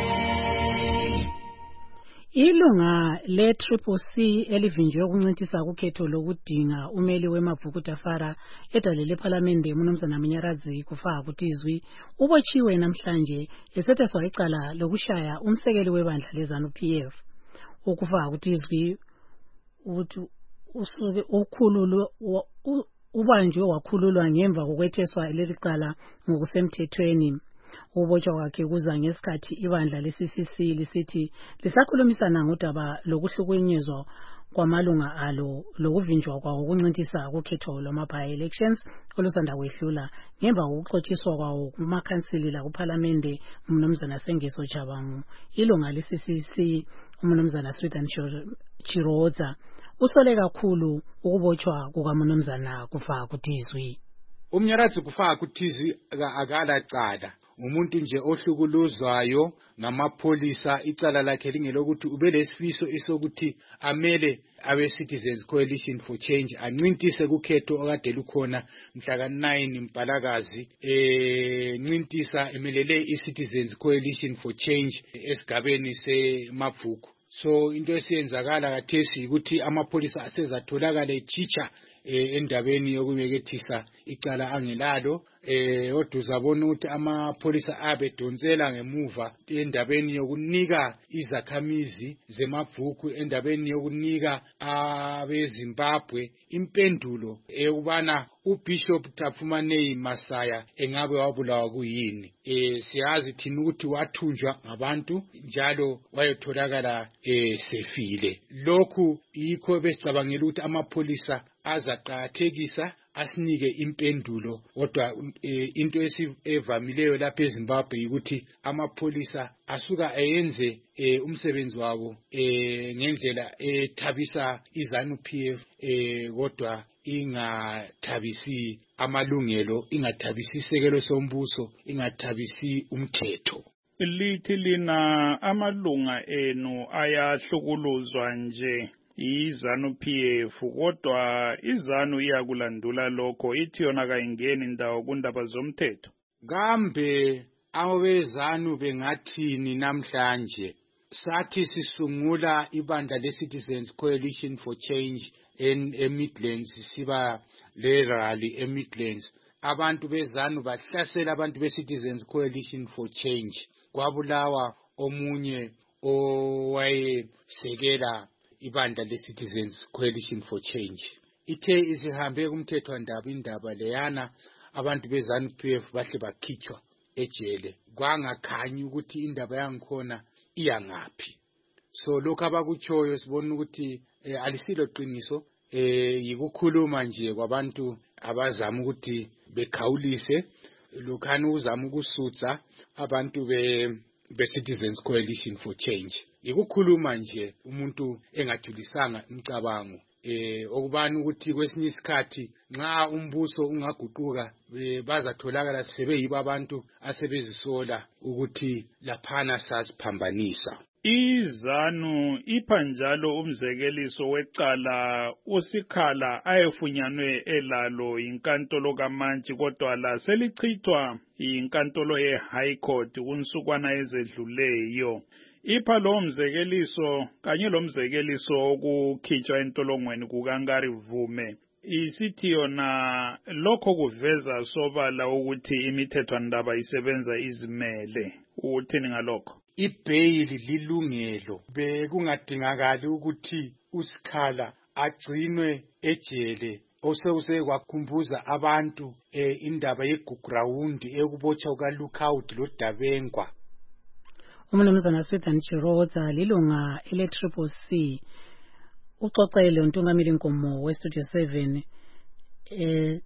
Ilunga le Triple C elivinjwe ukuncintisa ukhetho lokudinga umeli wemabhuku Tafara edale leParliamente uMnumzana Munyarazi kufa kutizwi ubotshiwe namhlanje esetheswa icala lokushaya umsekeli webandla leZANU-P F. Ukufa kutizwi ukuthi usuke ukhululo ubanjwe wakhululwa ngemva kokwetheswa leli cala ngokusemthethweni. Ubotshwa wakhe kuza ngesikhathi ibandla le-C C C lisithi lisakhulumisana ngodaba lokuhlukunyezwa kwamalunga alo lokuvinjwa kwawo ukuncintisa ukhetho lwama by-elections olusanda kwehlula ngemva kokuxotshiswa kwawo kumakhansili la kuParliamente uMnumzana Sengiso Chabangu. Ilunga le-C C C uMnumzana Swithan Chiroza usole kakhulu ukubotshwa kukaMnumzana kufa kutizwi. Umnyarazi kufa kutizwi akala cala umuntu nje ohlukuluzwayo ngamapholisa. Icala lakhe lingelokuthi ubelesifiso esokuthi amele abe Citizens Coalition for Change ancintise kukhetho okade lukhona mhla ka nine Mpalakazi eh ncintisa emelele iCitizens Coalition for Change esigabeni semabhuku. So into esiyenzakala kathesi ukuthi amapholisa asezatholakala echicha eh, endabeni yokubekethisa icala angelalo eh kodwa uzabona ukuthi amapholisa abedonsela ngemuva endabeni yokunika izakhamizi zemabhuku endabeni yokunika abeZimbabwe impendulo eyokubana uBishop Tafumanei Masaya engabe wabulawa kuyini. Eh siyazi thina ukuthi wathunjwa ngabantu njalo wayetholakala eh sefile. Lokhu yikho besicabangela ukuthi amapholisa azaqathekisa asinike impendulo kodwa e, into esivamileyo lapha eZimbabwe ukuthi amapholisa asuka ayenze e, umsebenzi wabo e, ngendlela ethabisa iZANU-P F e, kodwa ingathabisi amalungelo, ingathabisi isekelo sombuso, ingathabisi umthetho. Lithi lina amalunga enu ayahlukuluzwa nje iZANU-P F kodwa iZANU iyakulandula lokho ithi yona kayingeni indawo kundaba zomthetho. Kambe abeZANU bengathini namhlanje? Sathi sisungula ibandla leCitizens Coalition for Change en eMidlands, siba le rally eMidlands. Abantu beZANU bahlasela abantu beCitizens Coalition for Change. Kwabulawa omunye owayesekela ibandla leCitizens Coalition for Change. Ithe isihambe kumthethwandaba indaba leyana abantu beZANU-P F bahle bakhitshwa ejele. Kwangakhanyi ukuthi indaba yangikhona iyangaphi. So lokho abakutshoyo sibona ukuthi eh, alisilo qiniso eh yikukhuluma nje kwabantu abazama ukuthi bekhawulise lokhani uzama ukusutsa abantu be beCitizens Coalition for Change. Yikukhuluma nje umuntu engajulisanga imicabango eh okubani ukuthi kwesinye isikhathi nxa umbuso ungaguquka bazatholakala sebeyibo abantu asebezisola ukuthi laphana sasiphambanisa. iZANU ipha njalo umzekeliso wecala uSikhala ayefunyanwe elalo inkantolo kaMantshi kodwa la selichithwa inkantolo ye-High Court unsukwana ezedluleyo. Ipha lo mzekeliso kanye lo mzekeliso okukhitshwa entolongweni kukaNkari Vume. Isithi yona lokho kuveza sobala ukuthi imithethwandaba isebenza izimele. Uthini ngalokho? Ibhayili lilungelo bekungadingakali ukuthi uSikhala agcinwe ejele osewuse kwakhumbuza abantu eh, indaba yeGugurawundi ekubotshwa kukaLookout loDabengwa. Umnumzana Swithan Chiroza lilunga ele-Triple C uxoxele uNtungamili Nkomo we-Studio seven eh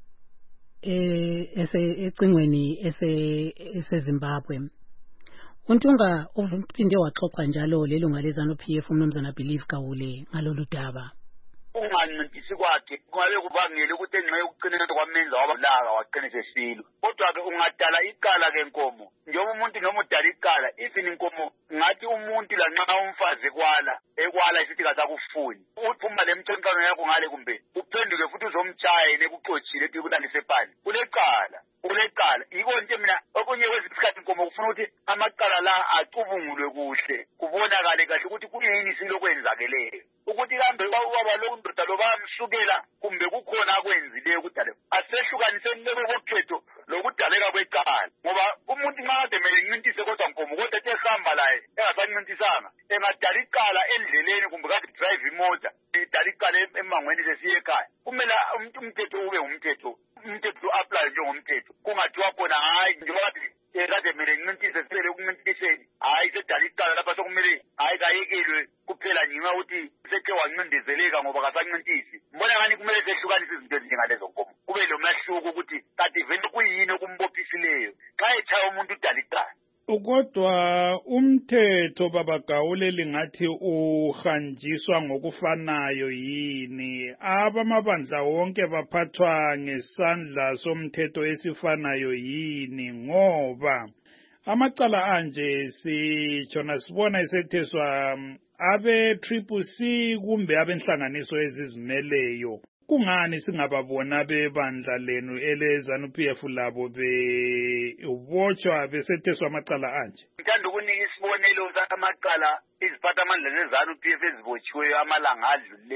eh ecingweni eseZimbabwe. Untunga uphinde waxoxa njalo lelunga leZANU-P F umnumzana Believe Kawule ngalolu daba. Ungancintisi kwakhe kungabe kubangela ukuthi enxa yokuqinisa kwamenza wabalaka waqinisa esilo. Kodwa ke ungadala icala ke Nkomo njengoba umuntu noma udala icala ifini Nkomo ngathi umuntu la nxa umfazi kwala ekwala isithi kasakufuni uphuma lemthonkano yakho ngale kumbe uphenduke futhi uzomtshaya yena ekuxoxile ethi kulandise phansi kulecala kulecala yiko nje mina okunye kwesikhathi Nkomo kufuna ukuthi amacala la acubungulwe kuhle kubonakale kahle ukuthi kuyini isilokwenzakeleyo ukuthi kambe ubaba lo ndoda lo bamsukela kumbe kukhona akwenzileyo kudale asehlukaniseni lokukhetho lokudaleka kwecala ngoba umuntu nxa kade mele nqintise kodwa Nkomo kodwa ethe hamba laye engasanqintisanga engadala icala endleleni kumbe kade drive imota idala icala emangweni sesiye ekhaya kumele umuntu umthetho ube umthetho umthetho apply njengomthetho kungathiwa khona hayi njengoba kade mele nqintise sibele ukuncintiseni hayi sedala icala lapha sokumele hayi kayekelwe kuphela nginga ukuthi sethe wancindezeleka ngoba kasancintisi mbona ngani kumele sehlukanise izinto ezinjengalezo Nkomo kube lo mahluko ukuthi kade vele kuyini okumbophisileyo xa ethaya umuntu udala icala. Kodwa umthetho baba Gawule lingathi uhanjiswa ngokufanayo yini abamabandla wonke baphathwa ngesandla somthetho esifanayo yini ngoba amacala anje sitshona sibona isetheswa abe Triple C kumbe abenhlanganiso ezizimeleyo. Kungani singababona bebandla lenu eleZANU-P F labo bebotshwa besetheswa amacala anje? Ngithanda ukunika isibonelo samacala iziphathamandla zeZANU-P F ezibotshiweyo amalanga adlulileyo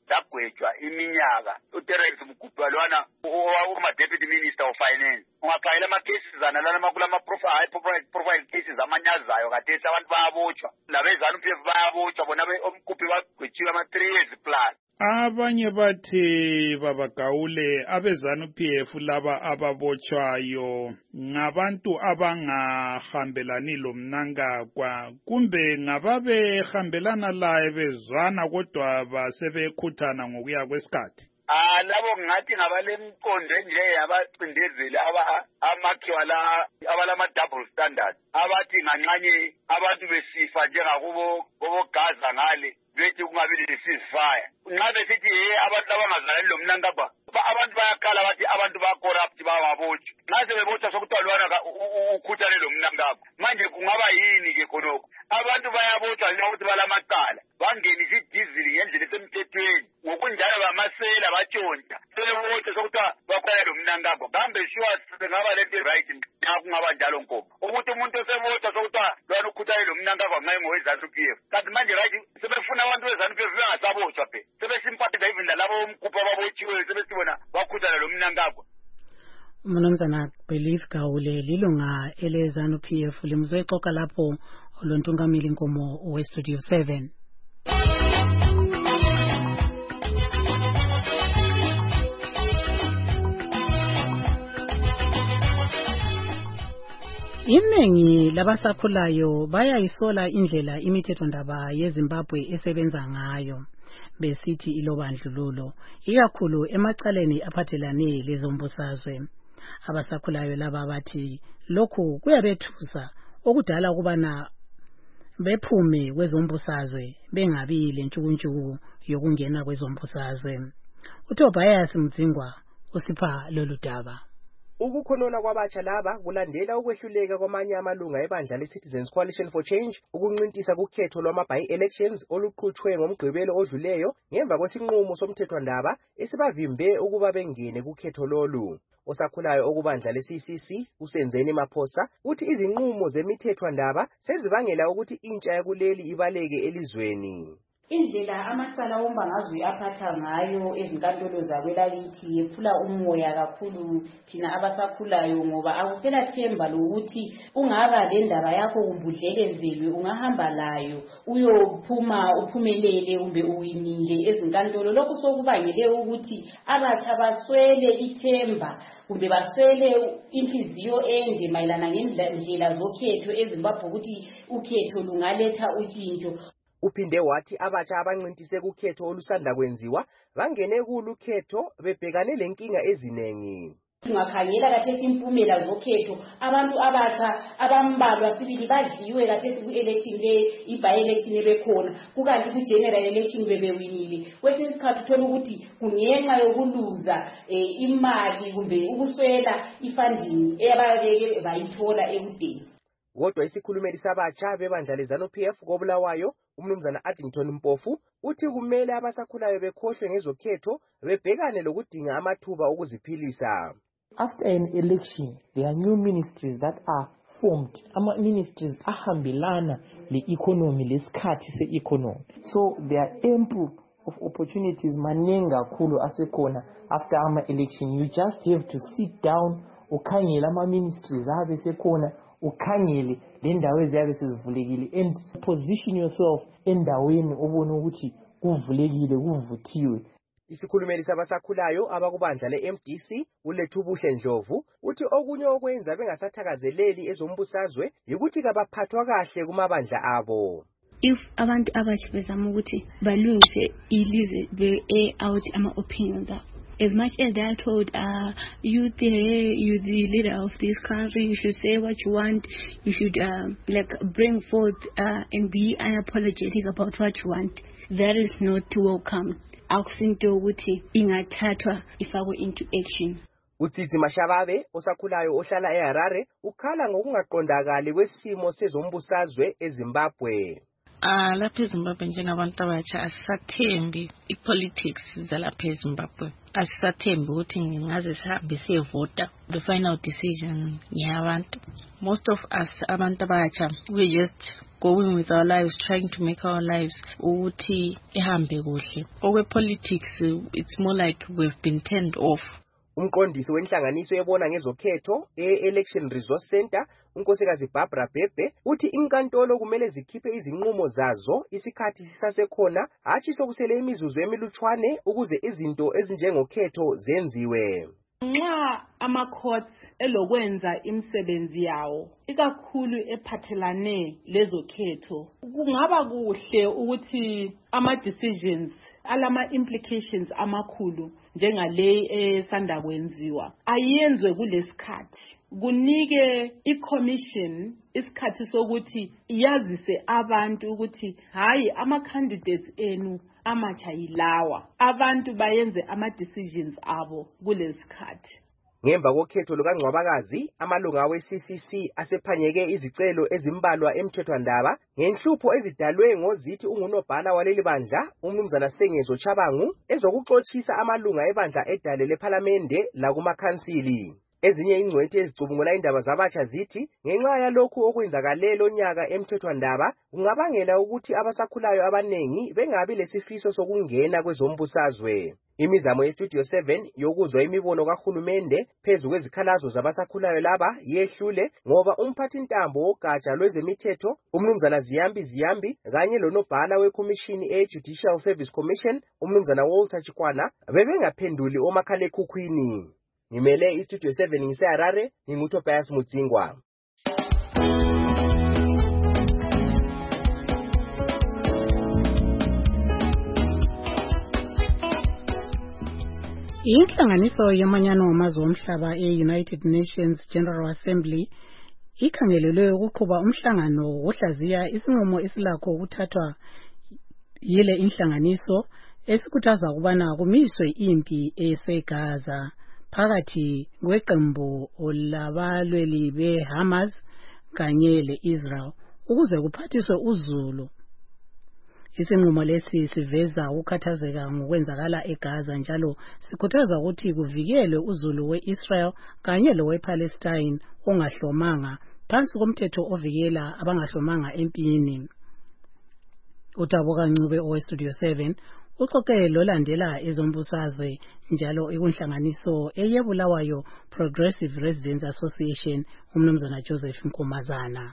dagwetshwa iminyaka uTerence Mgubha lwana uma-deputy minister of finance ungaqayela ama-cases ana lana kulama-high profile cases amanyazayo kathesi abantu bayabotshwa labezanu-P F bayabotshwa bona omgubhi bagwetshiwe ama-three years plus. Abanye bathi babagawule abezanu-P F laba ababotshwayo ngabantu abangahambelani lomnankagwa kumbe ngababehambelana laye bezwana kodwa basebekhuthana ngokuya kwesikhathi. Ah labo ngathi ngabalemqondo nje abacindezeli amakhiwa la abalama double standard abathi nganxanye abantu besifa njengakubo bobogaza ngale bethi kungabi lesifire nxa besithi hey abantu abangazalani lomnankagwa abantu bayakhala bathi abantu ba-corrupt bababotshwa nxa sebebotshwa sokuthiwa lwana ukhuthane lomnankagwa manje kungaba yini-ke khonokho abantu bayabotshwa nje ukuthi balamacala bangenisa idizili ngendlela esemthethweni ngokunjalo bamasela batshonta sebebotshwa sokuthiwa bakhona lomnankagwa kambe sure sengaba lento right nxa kungaba njalo nkomo ukuthi umuntu osebotshwa sokuthiwa lwana ukhuthane lomnankagwa nxa ngowezanu-P F kanti manje right sebefuna abantu bezanu-P F bengasabotshwa phe sebesimpathiza even lalabo omkhupha ababotshiweyo sebesibona bakhuthana lomnankagwa. Mnumzana Believe Gawule lilunga elezanu-P F limzoxoxa lapho lontungameli Nkomo we-Studio seven. Iningi labasakhulayo bayayisola indlela imithethondaba yeZimbabwe esebenza ngayo besithi ilobandlululo ikakhulu emacaleni aphathelane lezombusazwe. Abasakhulayo laba bathi lokhu kuyabethusa okudala ukubana bephume kwezombusazwe bengabi lentshukuntshuku yokungena kwezombusazwe. uTobias Mdzingwa usipha lolu daba. Ukukhonona kwabatsha laba kulandela ukwehluleka kwamanye amalunga ebandla le-Citizens Coalition for Change ukuncintisa kukhetho lwama-by-elections oluqhutshwe ngomgqibelo odluleyo ngemva kwesinqumo somthethwandaba esibavimbe ukuba bengene kukhetho lolu. Osakhulayo okubandla le-C C C uSenzeni Maphosa uthi izinqumo zemithethwandaba sezibangela ukuthi intsha yakuleli ibaleke elizweni. Indlela amacala ombangazwe aphatha ngayo ezinkantolo zakwelakithi yephula umoya kakhulu thina abasakhulayo ngoba akusela themba lokuthi ungaba le ndaba yakho kumbudlelezelwe ungahamba layo uyophuma uphumelele kumbe uwinile ezinkantolo. Lokho sokubangele ukuthi abatsha baswele ithemba kumbe baswele inhliziyo ende mayelana ngendlela zokhetho eZimbabwe ukuthi ukhetho lungaletha utshintsho. Uphinde wathi abatsha abancintise kukhetho olusanda kwenziwa bangene kulukhetho bebhekane lenkinga ezinengi. Ungakhangela kathesi impumela zokhetho abantu abatsha abambalwa sibili badliwe kathesi ku-election le i-by-election ebekhona kukanti ku-general election bebewinile. Kwesinye isikhathi uthola ukuthi kungenxa yokuluza imali kumbe ukuswela ifunding ebabeke bayithola ekudeni. Kodwa isikhulumeli sabatsha bebandla lezanu-P F koBulawayo umnumzana Addington Mpofu uthi kumele abasakhulayo bekhohlwe ngezokhetho bebhekane lokudinga amathuba okuziphilisa. After an election, there are new ministries that are formed. Ama ministries ahambelana le-economy, lesikhathi se-economy. So there are ample of opportunities maningi kakhulu asekhona after ama election. You just have to sit down ukhangela ama ministries abe sekhona ukhangele le ndawo eziyabe sezivulekile and position yourself endaweni obona ukuthi kuvulekile kuvuthiwe. Isikhulumeli sabasakhulayo abakubandla le-M D C uLethubuhle Ndlovu uthi okunye okwenza bengasathakazeleli ezombusazwe yikuthi kabaphathwa kahle kumabandla abo. If abantu abatsha bezama ukuthi balungise ilizwe be-air out ama-opinions abo. As much as they are told, uh, you the you the leader of this country, you should say what you want, you should uh, like bring forth uh, and be unapologetic about what you want. That is not welcome. Akusinto ukuthi ingathathwa ifakwe into action. Utsitsi Mashababe osakhulayo ohlala eHarare ukhala ngokungaqondakali kwesimo sezombusazwe eZimbabwe. Ah, lapha eZimbabwe njengabantu abatsha asisathembi ipolitics zalapha eZimbabwe. Asisathembi ukuthi ngingaze sihambe siyevota the final decision yabantu. Most of us abantu abatsha we just going with our lives, trying to make our lives ukuthi ihambe kuhle. Okwe politics, it's more like we've been turned off. Umqondisi wenhlanganiso ebona ngezokhetho e-Election Resource Center, unkosikazi Barbara Bhebhe, uthi inkantolo kumele zikhiphe izinqumo zazo isikhathi sisasekhona, hatshi sokusele imizuzu emilutshwane ukuze izinto ezinjengokhetho zenziwe. Nxa ama-courts elokwenza imisebenzi yawo ikakhulu ephathelane lezokhetho, kungaba kuhle ukuthi ama-decisions alama-implications amakhulu njengale esanda kwenziwa ayenzwe kulesikhathi, kunike i-commission isikhathi sokuthi yazise abantu ukuthi hayi ama-candidates enu amatsha yilawa, abantu bayenze ama-decisions abo kulesikhathi. Ngemva kokhetho lukaNgcwabakazi, amalunga we-C C C asephanyeke izicelo ezimbalwa emthethwandaba ngenhlupho ezidalwe ngozithi ungunobhala waleli bandla, umnumzana Sengezo Chabangu, ezokuxothisa amalunga ebandla edale lephalamende lakumakhansili. Ezinye ingcwethi ezicubungula indaba zabatsha zithi ngenxa yalokhu okwenzakale lo nyaka emthethwandaba kungabangela ukuthi abasakhulayo abanengi bengabi lesifiso sokungena kwezombusazwe. Imizamo yeStudio seven yokuzwa imibono kahulumende phezu kwezikhalazo zabasakhulayo laba yehlule ngoba umphathintambo wogatsha lwezemithetho umnumzana Ziyambi Ziyambi kanye lonobhala wekhomishini e-Judicial Service Commission umnumzana Walter Chikwana bebengaphenduli omakhalekhukhwini. Ngimele iStudio seven ngiseHarare, nginguTobias Mutsingwa. Inhlanganiso yamanyano wamazwe omhlaba e-United Nations General Assembly ikhangelelwe ukuqhuba umhlangano wohlaziya isinqumo esilakho ukuthathwa yile inhlanganiso esikhuthaza ukubana kumiswe impi eseGaza phakathi kweqembu labalweli beHamas kanye leIsrael ukuze kuphathiswe uzulu. Isinqumo lesi siveza ukukhathazeka ngokwenzakala eGaza njalo sikhuthaza ukuthi kuvikelwe uzulu we-Israel kanye lowe-Palestine ongahlomanga phansi komthetho ovikela abangahlomanga empini. Utaboka Ncube oweStudio seven uxoxe lolandela ezombusazwe njalo ikunhlanganiso eyebulawayo Progressive Residents Association umnumzana Joseph Nkomazana.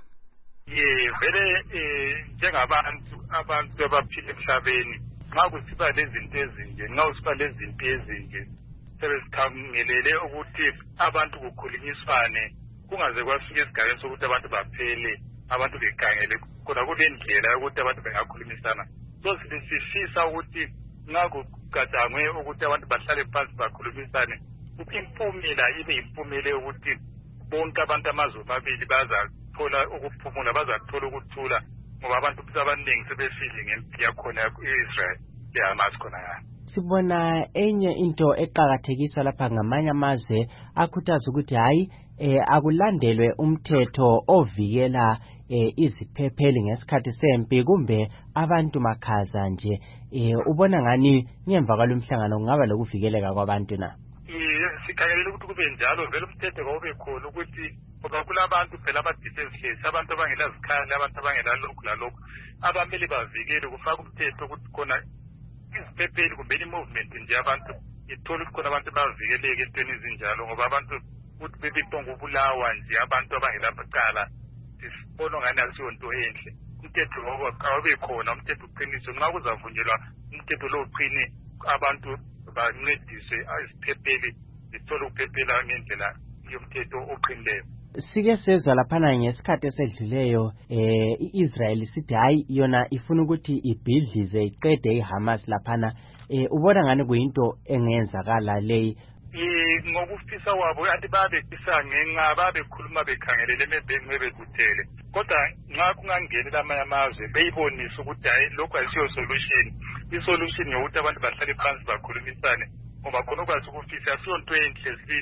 Eh vele njengabantu abantu abaphila emhlabeni nxa kusiba lezinto ezinje nxa kusiba lezinto ezinje sebesikhangelele ukuthi abantu kukhulunyiswane kungaze kwafika esigabeni sokuthi abantu baphele abantu bekhangele kodwa kulendlela yokuthi abantu bengakhulumisana. So sifisa ukuthi nxa kugadangwe ukuthi abantu bahlale phansi bakhulumisane impumela ibe impumela yokuthi bonke abantu amazwe amabili baza thola ukuphumula bazathola ukuthula ngoba abantu abaningi sebefile ngempi yakhona e-Israel leHamas khona yana. Sibona enye into eqhakathekiswa lapha ngamanye amazwe akhuthaza ukuthi hayi eh akulandelwe umthetho ovikela eh iziphepheli ngesikhathi sempi kumbe abantu makhaza nje. Eh ubona ngani ngemva kwalomhlangano kungaba lokuvikeleka kwabantu na? Sikhangelele ukuthi kube njalo vele umthetho kawube khona ukuthi ngoba kulabantu phela abadefenseless abantu abangela zikhali abantu abangela lokhu lalokhu abamele bavikele kufaka umthetho ukuthi khona iziphepheli kumbe i-movement nje abantu ithola ukuthi khona abantu bavikeleke entweni ezinjalo ngoba abantu ukuthi bebetonga ubulawa nje abantu abangela bacala sibona ngani akusiyo nto enhle. Umthetho kawube khona umthetho uqiniswe nxa kuzavunyelwa umthetho lo uqine abantu bancediswe iziphepheli zithola ukuphephela ngendlela yomthetho oqinileyo. Sike sezwa laphana ngesikhathi esedluleyo eh iIsrael sithi hayi yona ifuna ukuthi ibhidlize iqede iHamas laphana eh ubona ngani kuyinto engenzakala leyi? Eh ngokufisa wabo athi babe isangenqa babe khuluma bekhangelele mebengwe bekuthele kodwa nxa kungangeni lamanye amazwe beyibonisa ukuthi hayi lokho ayisiyo solution. I-solution yokuthi abantu bahlale phansi bakhulumisane ngoba khona kwazi ukufisa asiyo nto enhle sibili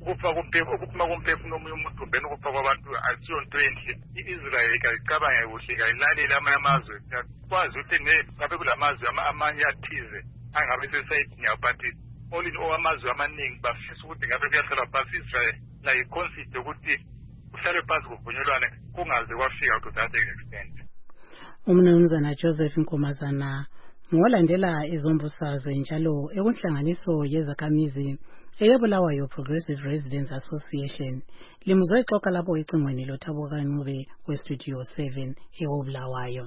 ukufa kumphefumulo ukuphuma komphefumulo omunye umuntu umbeni ukufa kwabantu asiyo nto enhle. I-Israel kayicabange kuhle kayilalele amanye amazwe kwazi ukuthi ngabe kulamazwe amanye athize angabe sesayidini yawo but all in all amazwe amaningi bafisa ukuthi ngabe kuyahlala phansi Israel la yiconsider ukuthi kuhlale phansi kuvunyelwane kungaze kwafika to that extent. Umnumzana Joseph Nkomazana ngolandela izombusazwe njalo ekunhlanganiso yezakhamizi eyebulawayo Progressive Residents Association limuzwe ixoxa lapho icingweni loThabo Kancube westudio seven eobulawayo.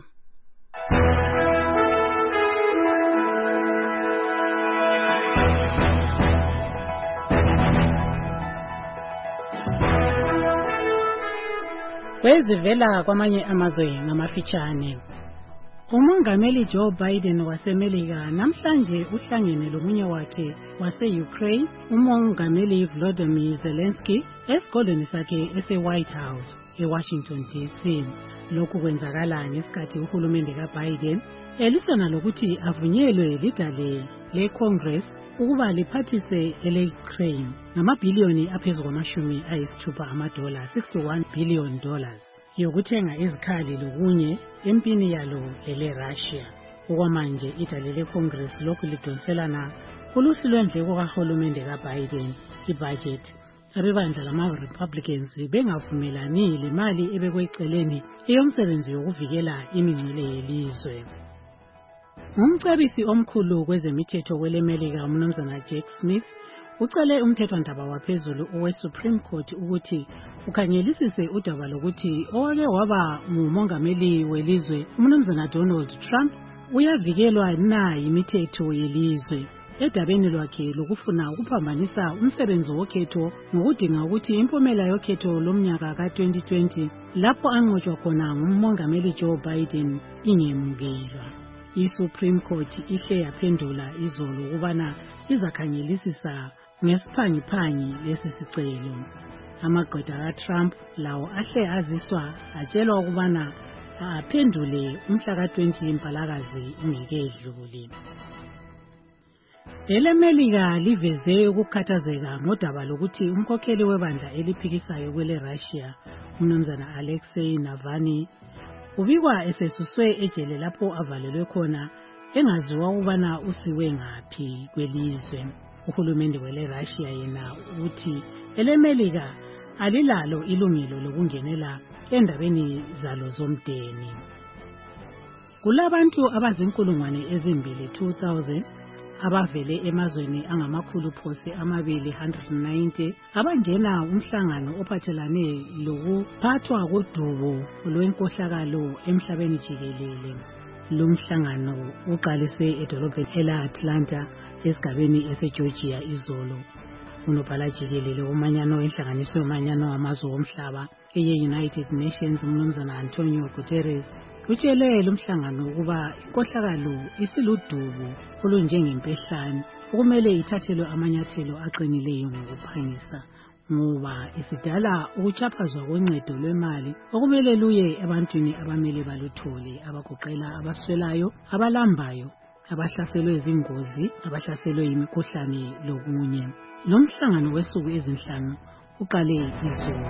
Kwezivela kwamanye amazwe ngamafitshane. Umongameli Joe Biden waseMelika namhlanje uhlangene lomunye wakhe wase-Ukraine umongameli Volodymyr Zelensky esigodlweni sakhe ese-White House eWashington D C. Lokhu kwenzakala ngesikhathi uhulumende kaBiden elisana lokuthi avunyelwe lidale leCongress ukuba liphathise ele-Ukraine ngamabhiliyoni aphezu kwamashumi ayisithupha amadola sixty-one billion dollars yokuthenga izikhali lokunye empini yalo lele-Russia. Okwamanje idale leCongress lokhu lidonselana kuluhlu lwendleko kahulumende kaBiden ibudget. Abebandla lama-Republicans bengavumelani lemali ebekweceleni eyomsebenzi yokuvikela imingcele yelizwe. Umcebisi omkhulu kwezemithetho kweleMelika umnumzana Jack Smith ucele umthethwandaba waphezulu owe-Supreme Court ukuthi ukhangelisise udaba lokuthi owake waba ngumongameli welizwe umnumzana Donald Trump uyavikelwa na yimithetho yelizwe edabeni lwakhe lokufuna ukuphambanisa umsebenzi wokhetho ngokudinga ukuthi impumela yokhetho lomnyaka ka twenty twenty lapho anqotshwa khona ngumongameli Joe Biden ingemukelwa. I-Supreme Court ihle yaphendula izolo ukubana izakhangelisisa ngesiphangiphangi lesi sicelo. Amagqwetha kaTrump lawo ahle aziswa atshelwa ukubana aphendule umhla ka twenty impalakazi ingekedluli. EleMelika liveze ukukhathazeka ngodaba lokuthi umkhokheli webandla eliphikisayo kwele-Russia umnumzana Alexei Navalny ubikwa esesuswe ejele lapho avalelwe khona engaziwa ukubana usiwe ngaphi kwelizwe. Uhulumende wele-Russia yena uthi eleMelika alilalo ilungelo lokungenela endabeni zalo zomdeni. Kulabantu abazinkulungwane ezimbili two thousand abavele emazweni angamakhulu phose amabili one hundred ninety abangena umhlangano ophathelane lokuphathwa kodubo lwenkohlakalo emhlabeni jikelele. Lumhlangano uqalise edolobheni ele-Atlanta esigabeni ese-Georgia izolo. Unobhala jikelele umanyano enhlanganiso yomanyano wamazwe omhlaba eye-United Nations umnumzana Antonio Guterres utshele lumhlangano ukuba inkohlakalo isiludubo olunjengempehlane okumele ithathelwe amanyathelo aqinileyo ngokuphangisa ngoba isidala ukuchaphazwa koncedo lwemali okumele luye ebantwini abamele baluthole abagoqela abaswelayo abalambayo abahlaselwe izingozi abahlaselwe yimikhuhlane lokunye. Lo mhlangano wesuku ezinhlanu uqale izolo.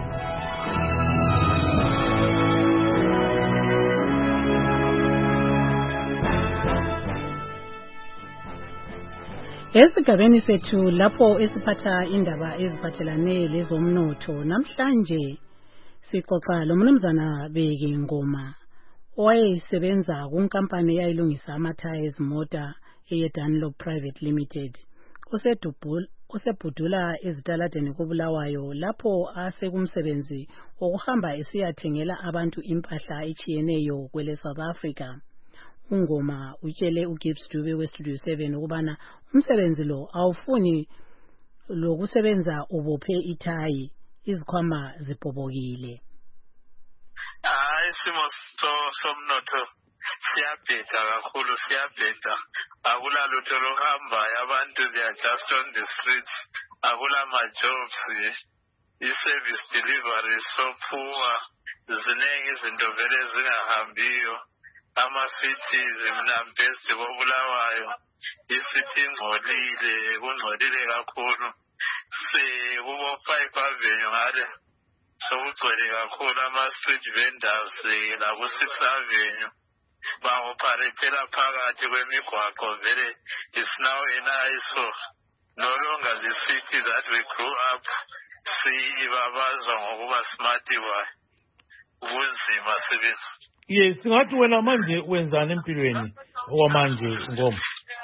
Esigabeni sethu lapho esiphatha indaba eziphathelane lezomnotho namhlanje sixoxa lomnumzana Beki Ngoma owayesebenza kunkampani eyayilungisa amathaya ezimota eye Dunlop Private Limited osedubula osebhudula ezitaladeni kobulawayo lapho asekumsebenzi wokuhamba esiyathengela abantu impahla echiyeneyo kwele South Africa. Ungoma utshele uGibbs Dube westudio seven ukubana umsebenzi lo awufuni lokusebenza ubophe ithayi izikhwama zibhobokile. Hayi isimo somnotho siyabheda kakhulu siyabheda akula lutho lohamba abantu they are just on the streets akula ma jobs i-service delivery so poor ziningi izinto vele zingahambiyo ama-cities mnambesi kobulawayo i-city ingcolile kungcolile kakhulu kubo five avenue ngale sokugcwele kakhulu ama-street vendors laku-six avenue ba-operathela phakathi kwemigwaqo vele it's now an eyesore. No longer the city that we grew up siyibabazwa ngokuba smart wayo kunzima sebenzi. Yes, singathi wena manje wenzani empilweni okwamanje Ngoma?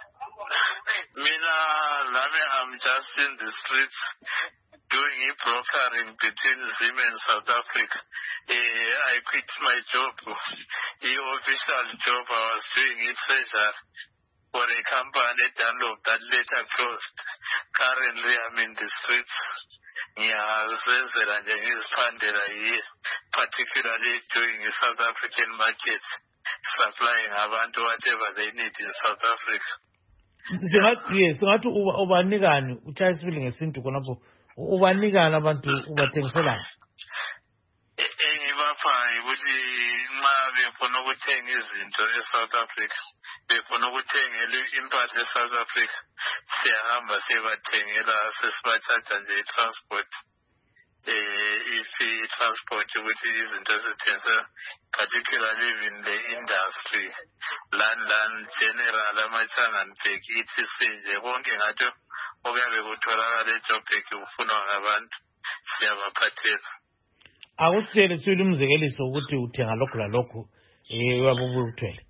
Mina lami I'm just in the streets doing e-brokering between Zim and South Africa. Uh, I quit my job, the official job I was doing it treasurer for a company Dunlop that later closed. Currently I'm in the streets. Ngiyazenzela nje ngiziphandela here, particularly doing the South African market, supplying abantu whatever they need in South Africa. Singathi yes, singathi ubanikani uCharlesville ngesintu khonapho ubanikani abantu ubathengiselana? Engibapha ukuthi nxa befuna ukuthenga izinto eSouth Africa, befuna ukuthengela impahla eSouth Africa, siyahamba siyabathengela sesibatshaja nje i-transport. Eh, if i-transport ukuthi izinto ezithengiswa particularly in the industry, land land general amachanganbhek E T C nje konke ngathi okuyabe kutholakala eJoburg kufunwa ngabantu siyabaphathela. Akusitshele sibili umzekeliso ukuthi uthenga lokho lalokho eh wabubuye uthwele.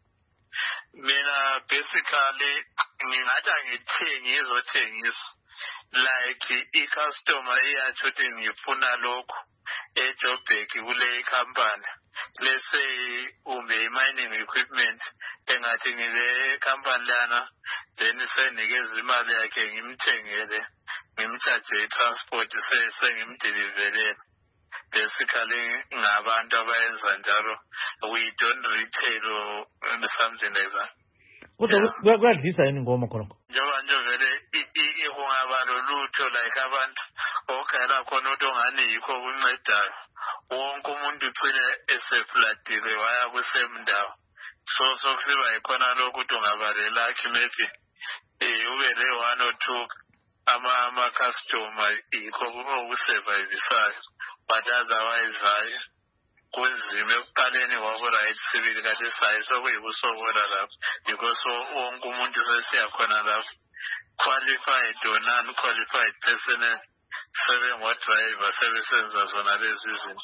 Mina basically ngingathi angithengi izothengisa like i-customer iyathi ukuthi ngifuna lokho eJoburg kule company. Let's say ube mining equipment engathi ngile company lana then senikeza imali yakhe ngimthengele ngimcharge i-transport sengimdeliverele. Basically ngabantu abayenza njalo, we don't retail or something like that. Kodwa kuyadlisa yini Ngoma khonokho? Njengoba nje vele ikungaba lolutho like abantu okhala khona ukuthi ongani yikho kuncedayo. Wonke umuntu ucine eseflatile waya kusemndawo. So sokusiba ikhona lokho ukuthi ungaba relax maybe eh ube le one or two ama ama customer yikho okusurvivisayo. But otherwise hayi kunzima ekuqaleni kwabo right sibili kade sayi sokuyikusokola lapho because wonke umuntu sesiyakhona lapho qualified or non qualified personnel sebengodriver sebesenza zona lezi zinto.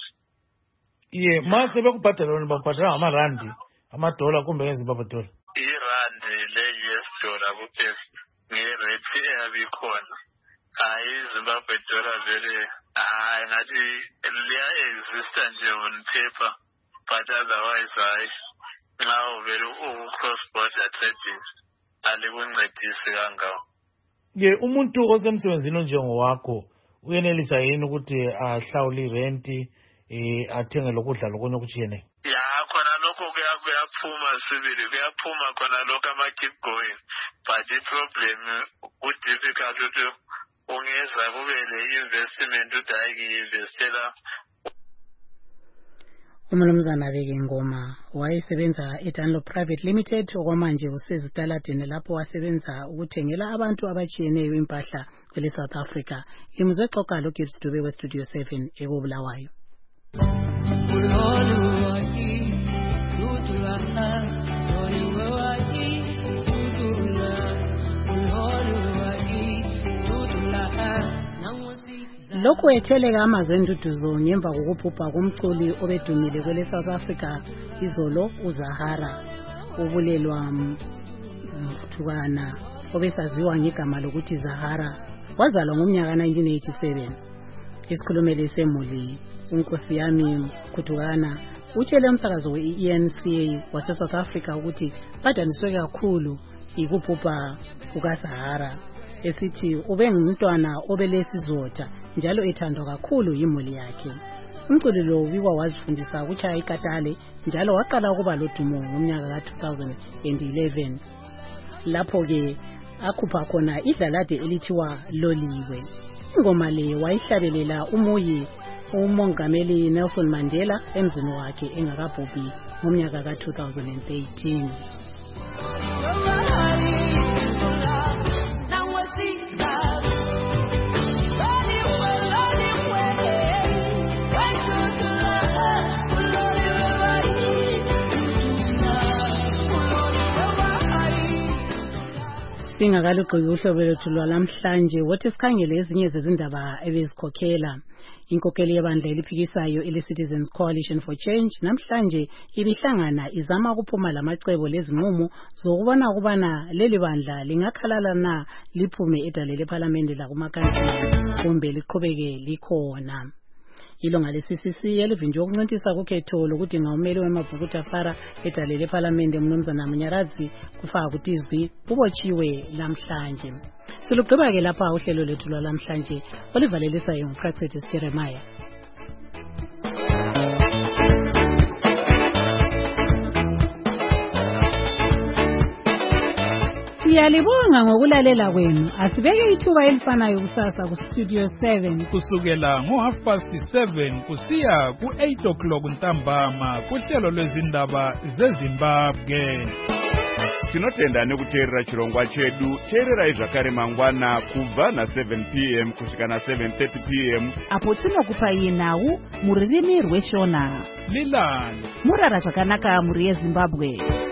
Ye mase bekubhadala wena bakubhadala amarandi amadola kumbe ngezimbabwe dollar. Irandi le U S dollar kuphela ngerate eyabikhona. Hayi Zimbabwe dollar vele hayi ngathi liya exista nje on paper but otherwise hayi nxa vele u-cross border trading alikuncedisi kangawo. Ye umuntu osemsebenzini njengowakho uyenelisa yini ukuthi ahlawule irent eh athenge lokudla lokunye okuthiyene? Ya khona lokho kuyaphuma sibili kuyaphuma khona lokho ama keep going but the problem u difficult ukuthi ungeza kube le investment ukuthi ayiki-investela. Umnumzana Beke Ngoma wayesebenza eDunlop Private Limited okwamanje usezitaladini lapho wasebenza ukuthengela abantu abatshiyeneyo impahla kwele South Africa. Imuzwe xoxa lo Gibbs Dube we Studio seven ekobulawayo. Lokhu etheleka amazenduduzo ngemva kokuphupha komculi obedumile kwele South Africa izolo uZahara ubulelwa mthukana obesaziwa ngegama lokuthi Zahara wazalwa ngomnyaka nineteen eighty-seven. Isikhulumeli semuli uNkosi yami Kutukana utshele umsakazo we-E N C A wase South Africa ukuthi badaniswe kakhulu ikuphupha kukaZahara esithi ube ngumntwana obelesizotha njalo ethandwa kakhulu yimuli yakhe. Umculi lo ubikwa wazifundisa ukuchaya ikatale njalo waqala ukuba lodumo ngomnyaka ka two thousand eleven lapho ke akhupha khona idlalade elithiwa Loliwe. Ingoma le wayihlabelela umuyi umongameli Nelson Mandela emzini wakhe engakabhubhi ngomnyaka ka two thousand thirteen. Singakalugqibi uhlobo lwethu lwalamhlanje wothi sikhangele ezinye zezindaba ebezikhokhela. Inkokeli yebandla eliphikisayo ele-Citizens Coalition for Change namhlanje ibihlangana izama ukuphuma lamacebo lezinqumo zokubona ukubana leli bandla lingakhalala na liphume edale lephalamende lakumakhansila kumbe liqhubeke likhona. Ilunga le-C C C elivinjwe ukuncintisa kukhetho lokudinga umeli wemabhukutafara edale lephalamende Mnumzana Munyaradzi kufaka ukuthi izwi ubotshiwe lamhlanje. Silugqiba-ke lapha uhlelo lethu lwalamhlanje olivalelisayo nguPractice Jeremiah. Siyalibonga ngokulalela kwenu. Asibeke ithuba elifanayo kusasa ku Studio seven kusukela ngo half past seven kusiya ku eight o'clock ntambama kuhlelo lwezindaba zeZimbabwe. Tinotenda nekuteerera chirongwa chedu. Teererai zvakare mangwana kubva na seven p m kusvika na seven thirty p m apo tinokupai nhau muririmi rweshona. Lilani murara zvakanaka muri yeZimbabwe.